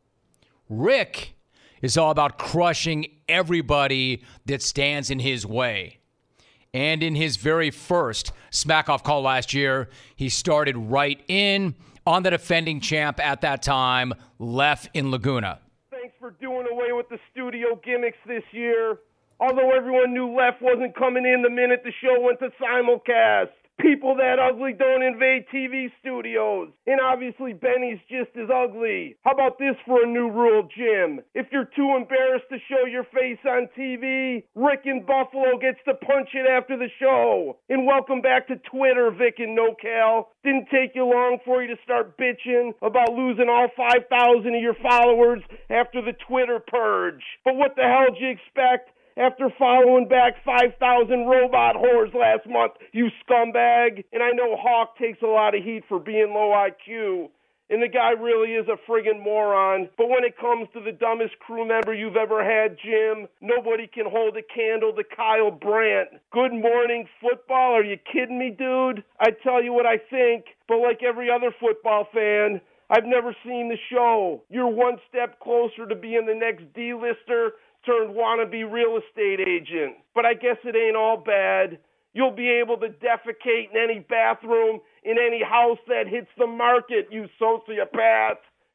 Rick is all about crushing everybody that stands in his way. And in his very first smack-off call last year, he started right in on the defending champ at that time, Lef in Laguna. Thanks for doing away with the studio gimmicks this year. although everyone knew Left wasn't coming in the minute the show went to simulcast. People that ugly don't invade TV studios. And obviously Benny's just as ugly. How about this for a new rule, Jim? If you're too embarrassed to show your face on TV, Rick in Buffalo gets to punch it after the show. And welcome back to Twitter, Vic and NoCal. Didn't take you long for you to start bitching about losing all 5,000 of your followers after the Twitter purge. But what the hell did you expect? After following back 5,000 robot whores last month, you scumbag. And I know Hawk takes a lot of heat for being low IQ, and the guy really is a friggin' moron. But when it comes to the dumbest crew member you've ever had, Jim, nobody can hold a candle to Kyle Brandt. Good morning, football. Are you kidding me, dude? I tell you what I think, but like every other football fan, I've never seen the show. You're one step closer to being the next D-lister turned wannabe real estate agent. But I guess it ain't all bad. You'll be able to defecate in any bathroom in any house that hits the market, you sociopath.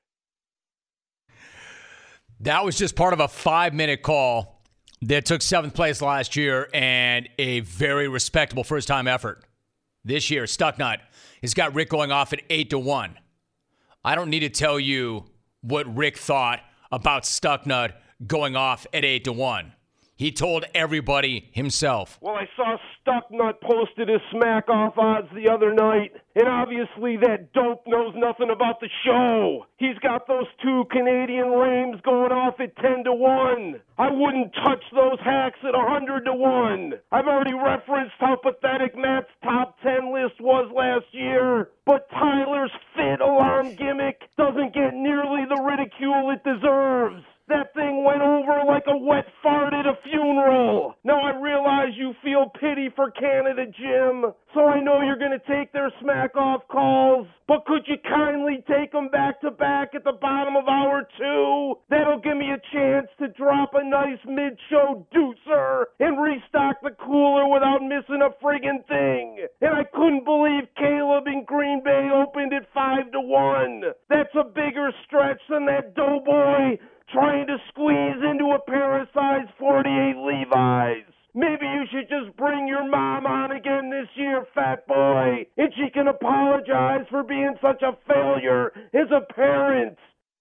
That was just part of a 5-minute call that took 7th place last year and a very respectable first-time effort. This year, Stucknut has got Rick going off at 8-1. I don't need to tell you what Rick thought about Stucknut going off at 8-1. He told everybody himself. Well, I saw Stucknut posted his smack-off odds the other night, and obviously that dope knows nothing about the show. He's got those 2 Canadian Rames going off at 10-1. I wouldn't touch those hacks at 100-1. I've already referenced how pathetic Matt's top 10 list was last year, but Tyler's fit alarm gimmick doesn't get nearly the ridicule it deserves. That thing went over like a wet fart at a funeral. Now I realize you feel pity for Canada, Jim, so I know you're going to take their smack-off calls, but could you kindly take them back-to-back at the bottom of hour 2? That'll give me a chance to drop a nice mid-show deucer and restock the cooler without missing a friggin' thing. And I couldn't believe Caleb in Green Bay opened at 5-1. That's a bigger stretch than that doughboy trying to squeeze into a pair of size 48 Levi's. Maybe you should just bring your mom on again this year, fat boy, and she can apologize for being such a failure as a parent.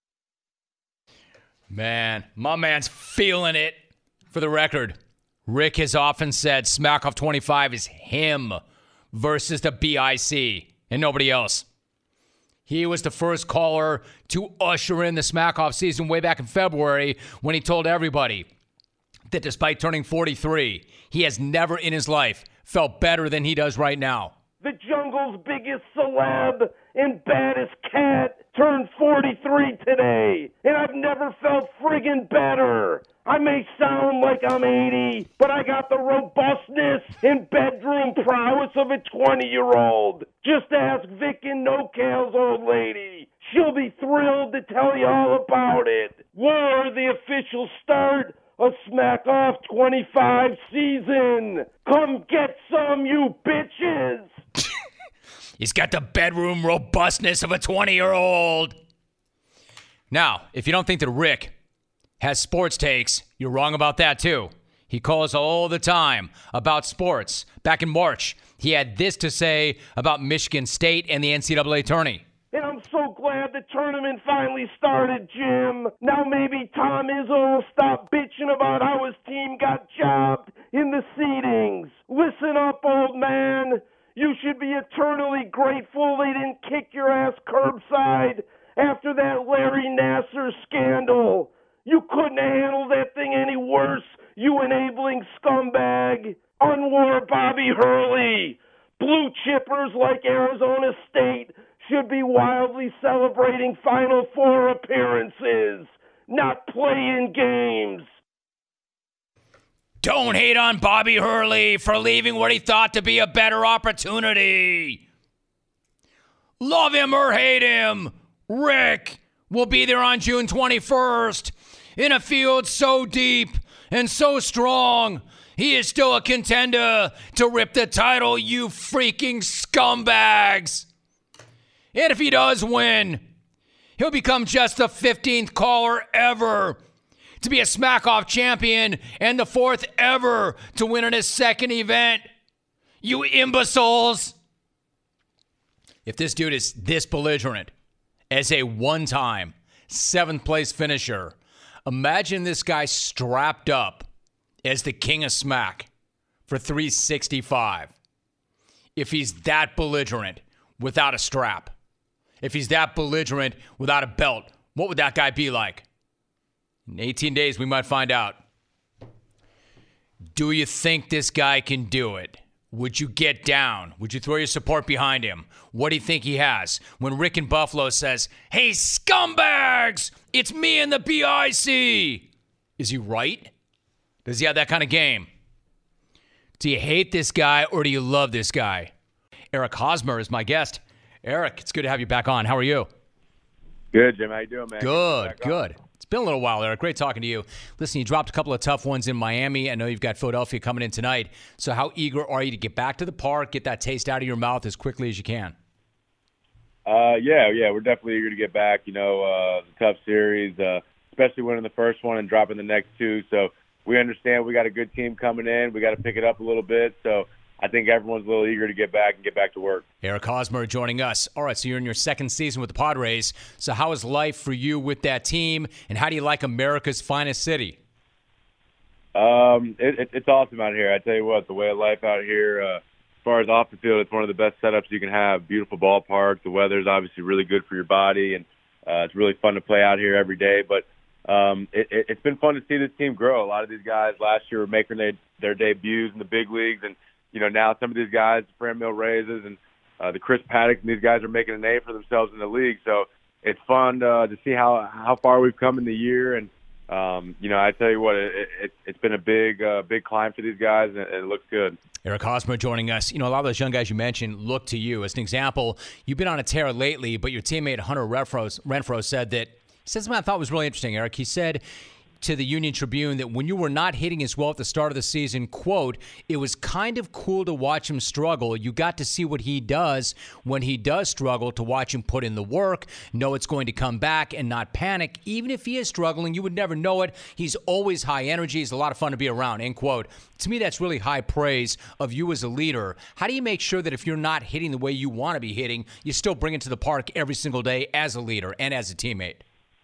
Man, my man's feeling it. For the record, Rick has often said Smack-Off 25 is him versus the BIC and nobody else. He was the first caller to usher in the Smack-Off season way back in February when he told everybody that despite turning 43, he has never in his life felt better than he does right now. The jungle's biggest celeb and baddest cat turned 43 today, and I've never felt friggin' better. I may sound like I'm 80, but I got the robustness and bedroom prowess of a 20-year-old. Just ask Vic and NoCal's old lady. She'll be thrilled to tell you all about it. We're the official start of Smack-Off 25 season. Come get some, you bitches. He's got the bedroom robustness of a 20-year-old. Now, if you don't think that Rick has sports takes, you're wrong about that too. He calls all the time about sports. Back in March, he had this to say about Michigan State and the NCAA tourney. And I'm so glad the tournament finally started, Jim. Now maybe Tom Izzo will stop bitching about how his team got jobbed in the seedings. Listen up, old man. You should be eternally grateful they didn't kick your ass curbside after that Larry Nassar scandal. You couldn't have handled that thing any worse, you enabling scumbag. Unwar Bobby Hurley. Blue chippers like Arizona State should be wildly celebrating Final Four appearances, not playing games. Don't hate on Bobby Hurley for leaving what he thought to be a better opportunity. Love him or hate him, Rick will be there on June 21st in a field so deep and so strong. He is still a contender to rip the title, you freaking scumbags. And if he does win, he'll become just the 15th caller ever to be a Smack-Off champion and the 4th ever to win in his 2nd event. You imbeciles. If this dude is this belligerent as a one-time 7th place finisher, imagine this guy strapped up as the king of smack for 365. If he's that belligerent without a strap, if he's that belligerent without a belt, what would that guy be like? In 18 days, we might find out. Do you think this guy can do it? Would you get down? Would you throw your support behind him? What do you think he has? When Rick in Buffalo says, "Hey, scumbags, it's me and the BIC." Is he right? Does he have that kind of game? Do you hate this guy or do you love this guy? Eric Hosmer is my guest. Eric, it's good to have you back on. How are you? Good, Jim. How you doing, man? Good. It's been a little while, Eric. Great talking to you. Listen, you dropped a couple of tough ones in Miami. I know you've got Philadelphia coming in tonight. So how eager are you to get back to the park, get that taste out of your mouth as quickly as you can? Yeah. We're definitely eager to get back. You know, it's a tough series, especially winning the first one and dropping the next 2. So we understand we got a good team coming in. We got to pick it up a little bit. So I think everyone's a little eager to get back and get back to work. Eric Hosmer joining us. All right, so you're in your 2nd season with the Padres. So how is life for you with that team, and how do you like America's finest city? It's awesome out here. I tell you what, the way of life out here, as far as off the field, it's one of the best setups you can have. Beautiful ballpark. The weather's obviously really good for your body, and it's really fun to play out here every day. But it's been fun to see this team grow. A lot of these guys last year were making their debuts in the big leagues, and you know, now some of these guys, Franmil Reyes and the Chris Paddock, and these guys are making a name for themselves in the league. So it's fun to see how far we've come in the year. And, you know, I tell you what, it's been a big climb for these guys, and it looks good. Eric Hosmer joining us. You know, a lot of those young guys you mentioned look to you. As an example, you've been on a tear lately, but your teammate Hunter Renfroe said something I thought was really interesting, Eric. He said to the Union Tribune that when you were not hitting as well at the start of the season, quote, it was kind of cool to watch him struggle. You got to see what he does when he does struggle, to watch him put in the work, know it's going to come back and not panic. Even if he is struggling, you would never know it. He's always high energy. He's a lot of fun to be around, end quote. To me, that's really high praise of you as a leader. How do you make sure that if you're not hitting the way you want to be hitting, you still bring it to the park every single day as a leader and as a teammate?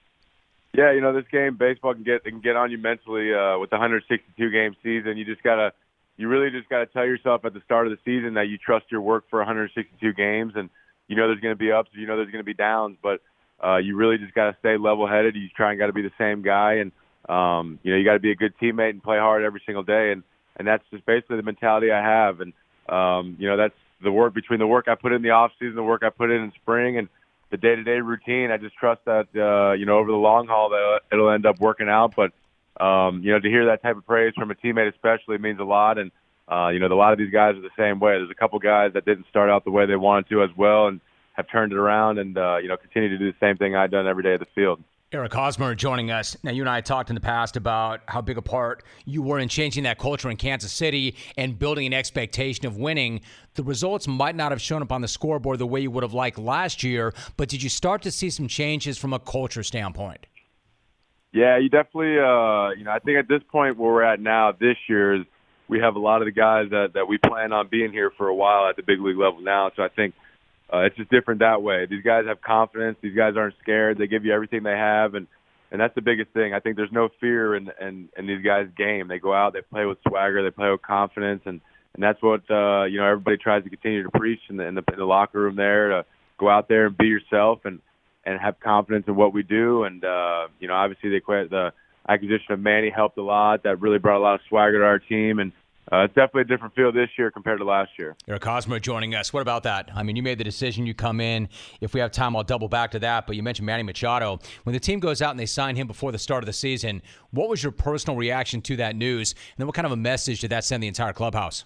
Yeah, you know, this game, baseball can get on you mentally with the 162-game season. You really just gotta tell yourself at the start of the season that you trust your work for 162 games, and you know there's going to be ups, you know there's going to be downs, but you really just got to stay level-headed. You try and got to be the same guy, and you know, you got to be a good teammate and play hard every single day, and that's just basically the mentality I have. And you know, that's the work between the work I put in the off season, the work I put in spring, and the day-to-day routine. I just trust that, you know, over the long haul that it'll end up working out. But, you know, to hear that type of praise from a teammate especially means a lot. And, you know, a lot of these guys are the same way. There's a couple guys that didn't start out the way they wanted to as well and have turned it around and, you know, continue to do the same thing I've done every day at the field. Eric Hosmer joining us. Now, you and I talked in the past about how big a part you were in changing that culture in Kansas City and building an expectation of winning. The results might not have shown up on the scoreboard the way you would have liked last year, but did you start to see some changes from a culture standpoint? Yeah, you definitely, you know, I think at this point where we're at now this year is we have a lot of the guys that we plan on being here for a while at the big league level now. So I think it's just different that way. These guys have confidence. These guys aren't scared. They give you everything they have, and that's the biggest thing. I think there's no fear in these guys' game. They go out, they play with swagger, they play with confidence, and that's what you know, everybody tries to continue to preach in the locker room there, to go out there and be yourself and have confidence in what we do. And you know, obviously the acquisition of Manny helped a lot. That really brought a lot of swagger to our team, and it's definitely a different feel this year compared to last year. Eric Hosmer joining us. What about that? I mean, you made the decision. You come in. If we have time, I'll double back to that. But you mentioned Manny Machado. When the team goes out and they sign him before the start of the season, what was your personal reaction to that news? And then what kind of a message did that send the entire clubhouse?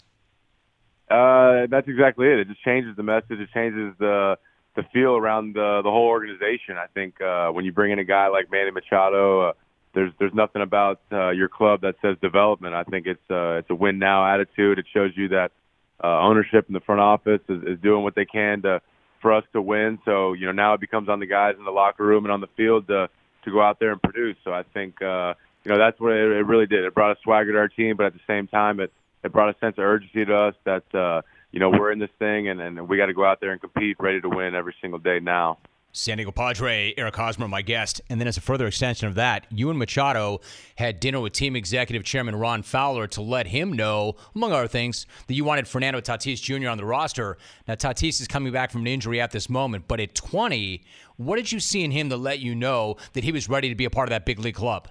That's exactly it. It just changes the message. It changes the feel around the whole organization. I think when you bring in a guy like Manny Machado, there's nothing about your club that says development. I think it's a win now attitude. It shows you that ownership in the front office is doing what they can for us to win. So, you know, now it becomes on the guys in the locker room and on the field to go out there and produce. So I think that's what it really did. It brought a swagger to our team, but at the same time, it brought a sense of urgency to us that, we're in this thing and we got to go out there and compete, ready to win every single day now. San Diego Padre Eric Hosmer, my guest. And then as a further extension of that, you and Machado had dinner with team executive chairman Ron Fowler to let him know, among other things, that you wanted Fernando Tatis Jr. on the roster. Now, Tatis is coming back from an injury at this moment, but at 20, what did you see in him to let you know that he was ready to be a part of that big league club?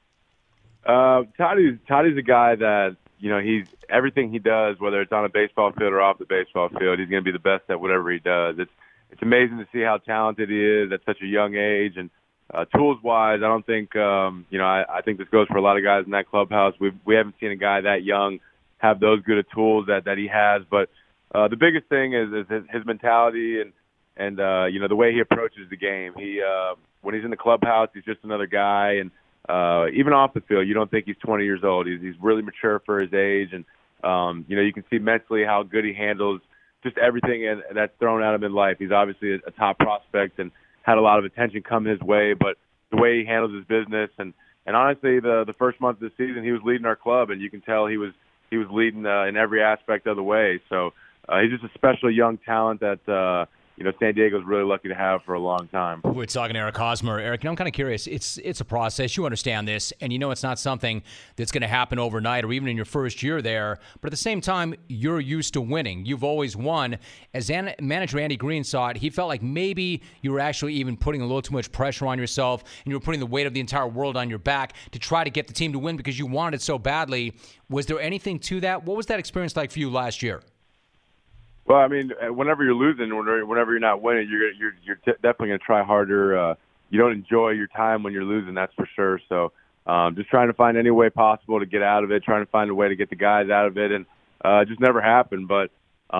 Tatis a guy that, he's everything he does, whether it's on a baseball field or off the baseball field, he's going to be the best at whatever he does. It's amazing to see how talented he is at such a young age. And tools-wise, I don't think, I think this goes for a lot of guys in that clubhouse. We haven't seen a guy that young have those good of tools that he has. But the biggest thing is his mentality and the way he approaches the game. When he's in the clubhouse, he's just another guy. And even off the field, you don't think he's 20 years old. He's really mature for his age. And, you can see mentally how good he handles just everything that's thrown at him in life. He's obviously a top prospect and had a lot of attention come his way, but the way he handles his business and honestly, the first month of the season, he was leading our club, and you can tell he was leading in every aspect of the way. So he's just a special young talent that San Diego's really lucky to have for a long time. We're talking to Eric Hosmer. Eric, I'm kind of curious. It's a process. You understand this, and it's not something that's going to happen overnight or even in your first year there. But at the same time, you're used to winning. You've always won. As manager Andy Green saw it, he felt like maybe you were actually even putting a little too much pressure on yourself, and you were putting the weight of the entire world on your back to try to get the team to win because you wanted it so badly. Was there anything to that? What was that experience like for you last year? Well, I mean, whenever you're losing, whenever you're not winning, you're definitely going to try harder. You don't enjoy your time when you're losing, that's for sure. So just trying to find any way possible to get out of it, trying to find a way to get the guys out of it, and it just never happened. But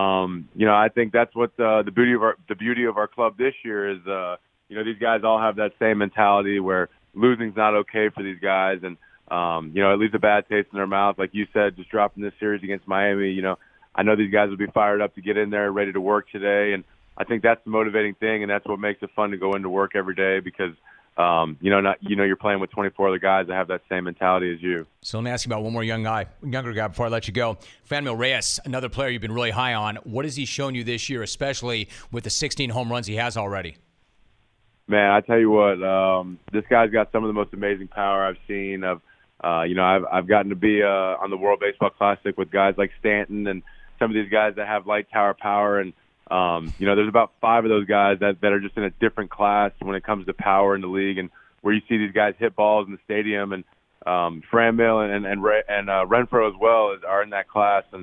I think that's what the beauty of our club this year is. These guys all have that same mentality where losing's not okay for these guys, and it leaves a bad taste in their mouth. Like you said, just dropping this series against Miami, I know these guys will be fired up to get in there, ready to work today, and I think that's the motivating thing, and that's what makes it fun to go into work every day because, you're playing with 24 other guys that have that same mentality as you. So let me ask you about one more younger guy before I let you go. Franmil Reyes, another player you've been really high on. What has he shown you this year, especially with the 16 home runs he has already? Man, I tell you what, this guy's got some of the most amazing power I've seen. I've gotten to be on the World Baseball Classic with guys like Stanton and some of these guys that have light tower power, and there's about 5 of those guys that are just in a different class when it comes to power in the league, and where you see these guys hit balls in the stadium, and Franmil and Renfroe as well are in that class, and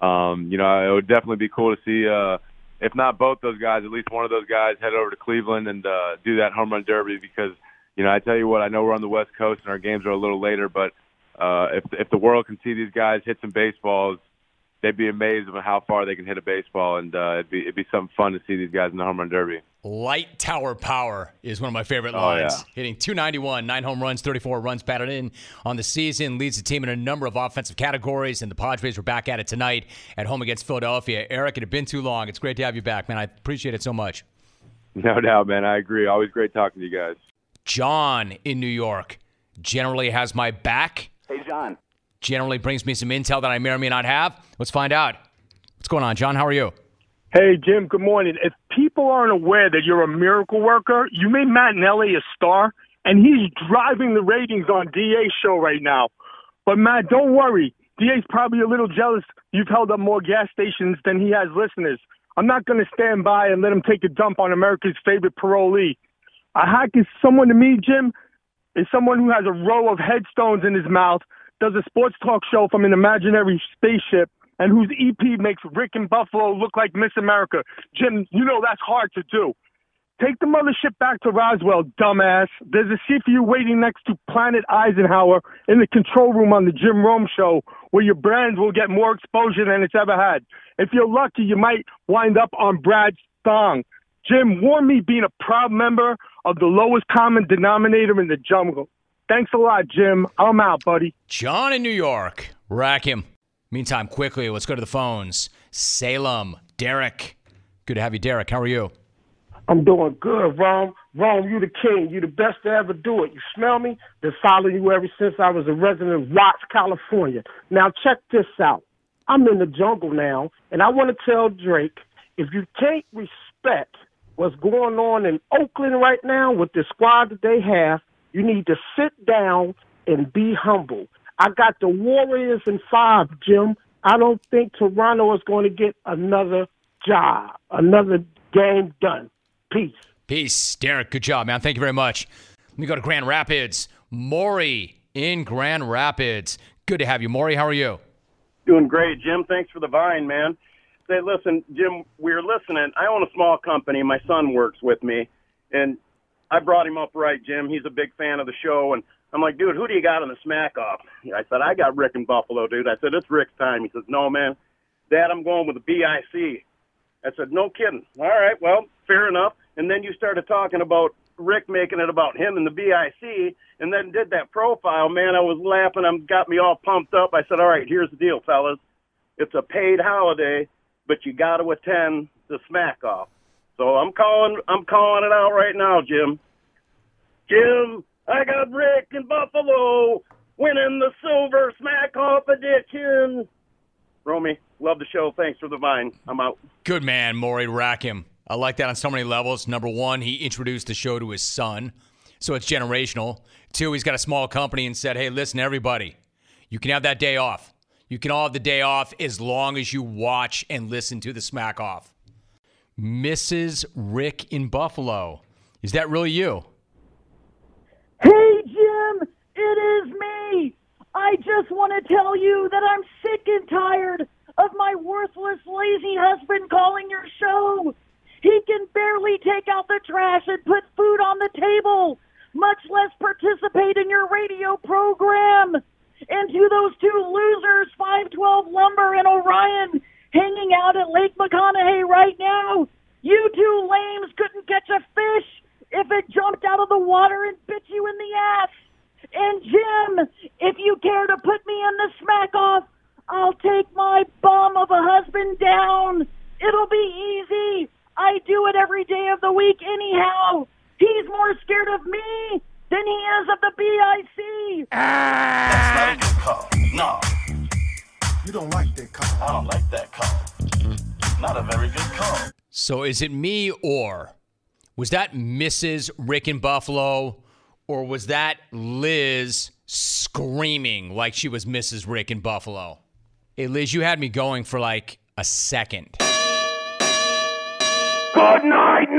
it would definitely be cool to see if not both those guys, at least one of those guys head over to Cleveland and do that home run derby because I tell you what, I know we're on the West Coast and our games are a little later, but if the world can see these guys hit some baseballs, they'd be amazed at how far they can hit a baseball, and it'd be something fun to see these guys in the home run derby. Light tower power is one of my favorite lines. Yeah. Hitting .291, 9 home runs, 34 runs batted in on the season, leads the team in a number of offensive categories, and the Padres were back at it tonight at home against Philadelphia. Eric, it had been too long. It's great to have you back, man. I appreciate it so much. No doubt, man. I agree. Always great talking to you guys. John in New York generally has my back. Hey, John. Generally brings me some intel that I may or may not have. Let's find out. What's going on, John? How are you? Hey, Jim, good morning. If people aren't aware that you're a miracle worker, you made Matt Nelly a star, and he's driving the ratings on DA's show right now. But, Matt, don't worry. DA's probably a little jealous you've held up more gas stations than he has listeners. I'm not going to stand by and let him take a dump on America's favorite parolee. A hack is someone to me, Jim, is someone who has a row of headstones in his mouth, does a sports talk show from an imaginary spaceship, and whose EP makes Rick and Buffalo look like Miss America. Jim, that's hard to do. Take the mothership back to Roswell, dumbass. There's a seat for you waiting next to Planet Eisenhower in the control room on the Jim Rome Show, where your brand will get more exposure than it's ever had. If you're lucky, you might wind up on Brad's thong. Jim, warn me being a proud member of the lowest common denominator in the jungle. Thanks a lot, Jim. I'm out, buddy. John in New York. Rack him. Meantime, quickly, let's go to the phones. Salem. Derek. Good to have you, Derek. How are you? I'm doing good, Rome. Rome, you the king. You the best to ever do it. You smell me? Been following you ever since I was a resident of Watts, California. Now check this out. I'm in the jungle now, and I want to tell Drake, if you can't respect what's going on in Oakland right now with the squad that they have, you need to sit down and be humble. I got the Warriors in 5, Jim. I don't think Toronto is going to get another job, another game done. Peace. Derek, good job, man. Thank you very much. Let me go to Grand Rapids. Maury in Grand Rapids. Good to have you. Maury, how are you? Doing great, Jim. Thanks for the vine, man. Say, listen, Jim, we're listening. I own a small company. My son works with me, and I brought him up right, Jim. He's a big fan of the show, and I'm like, dude, who do you got on the smack off? I said, I got Rick in Buffalo, dude. I said, it's Rick's time. He says, no, man. Dad, I'm going with the BIC. I said, no kidding. All right, well, fair enough. And then you started talking about Rick making it about him and the BIC, and then did that profile. Man, I was laughing. Got me all pumped up. I said, all right, here's the deal, fellas. It's a paid holiday, but you got to attend the smack off. So I'm calling it out right now, Jim. Jim, I got Rick in Buffalo winning the Silver Smack Off edition. Romy, love the show. Thanks for the vine. I'm out. Good man, Maury. Rack him. I like that on so many levels. Number one, he introduced the show to his son, so it's generational. 2, he's got a small company and said, hey, listen, everybody, you can have that day off. You can all have the day off as long as you watch and listen to the Smack Off. Mrs. Rick in Buffalo. Is that really you? Hey, Jim, it is me. I just want to tell you that I'm sick and tired of my worthless, lazy husband calling your show. He can barely take out the trash and put food on the table, much less participate in your radio program. And to those 2 losers, 512 Lumber and Orion, hanging out at Lake McConaughey right now, you 2 lames couldn't catch a fish if it jumped out of the water and bit you in the ass. And Jim, if you care to put me in the smack off, I'll take my bum of a husband down. It'll be easy. I do it every day of the week anyhow. He's more scared of me than he is of the BIC. That's not a good call. No. You don't like that call. I don't like that call. Not a very good call. So is it me, or was that Mrs. Rick in Buffalo, or was that Liz screaming like she was Mrs. Rick in Buffalo? Hey, Liz, you had me going for like a second. Good night,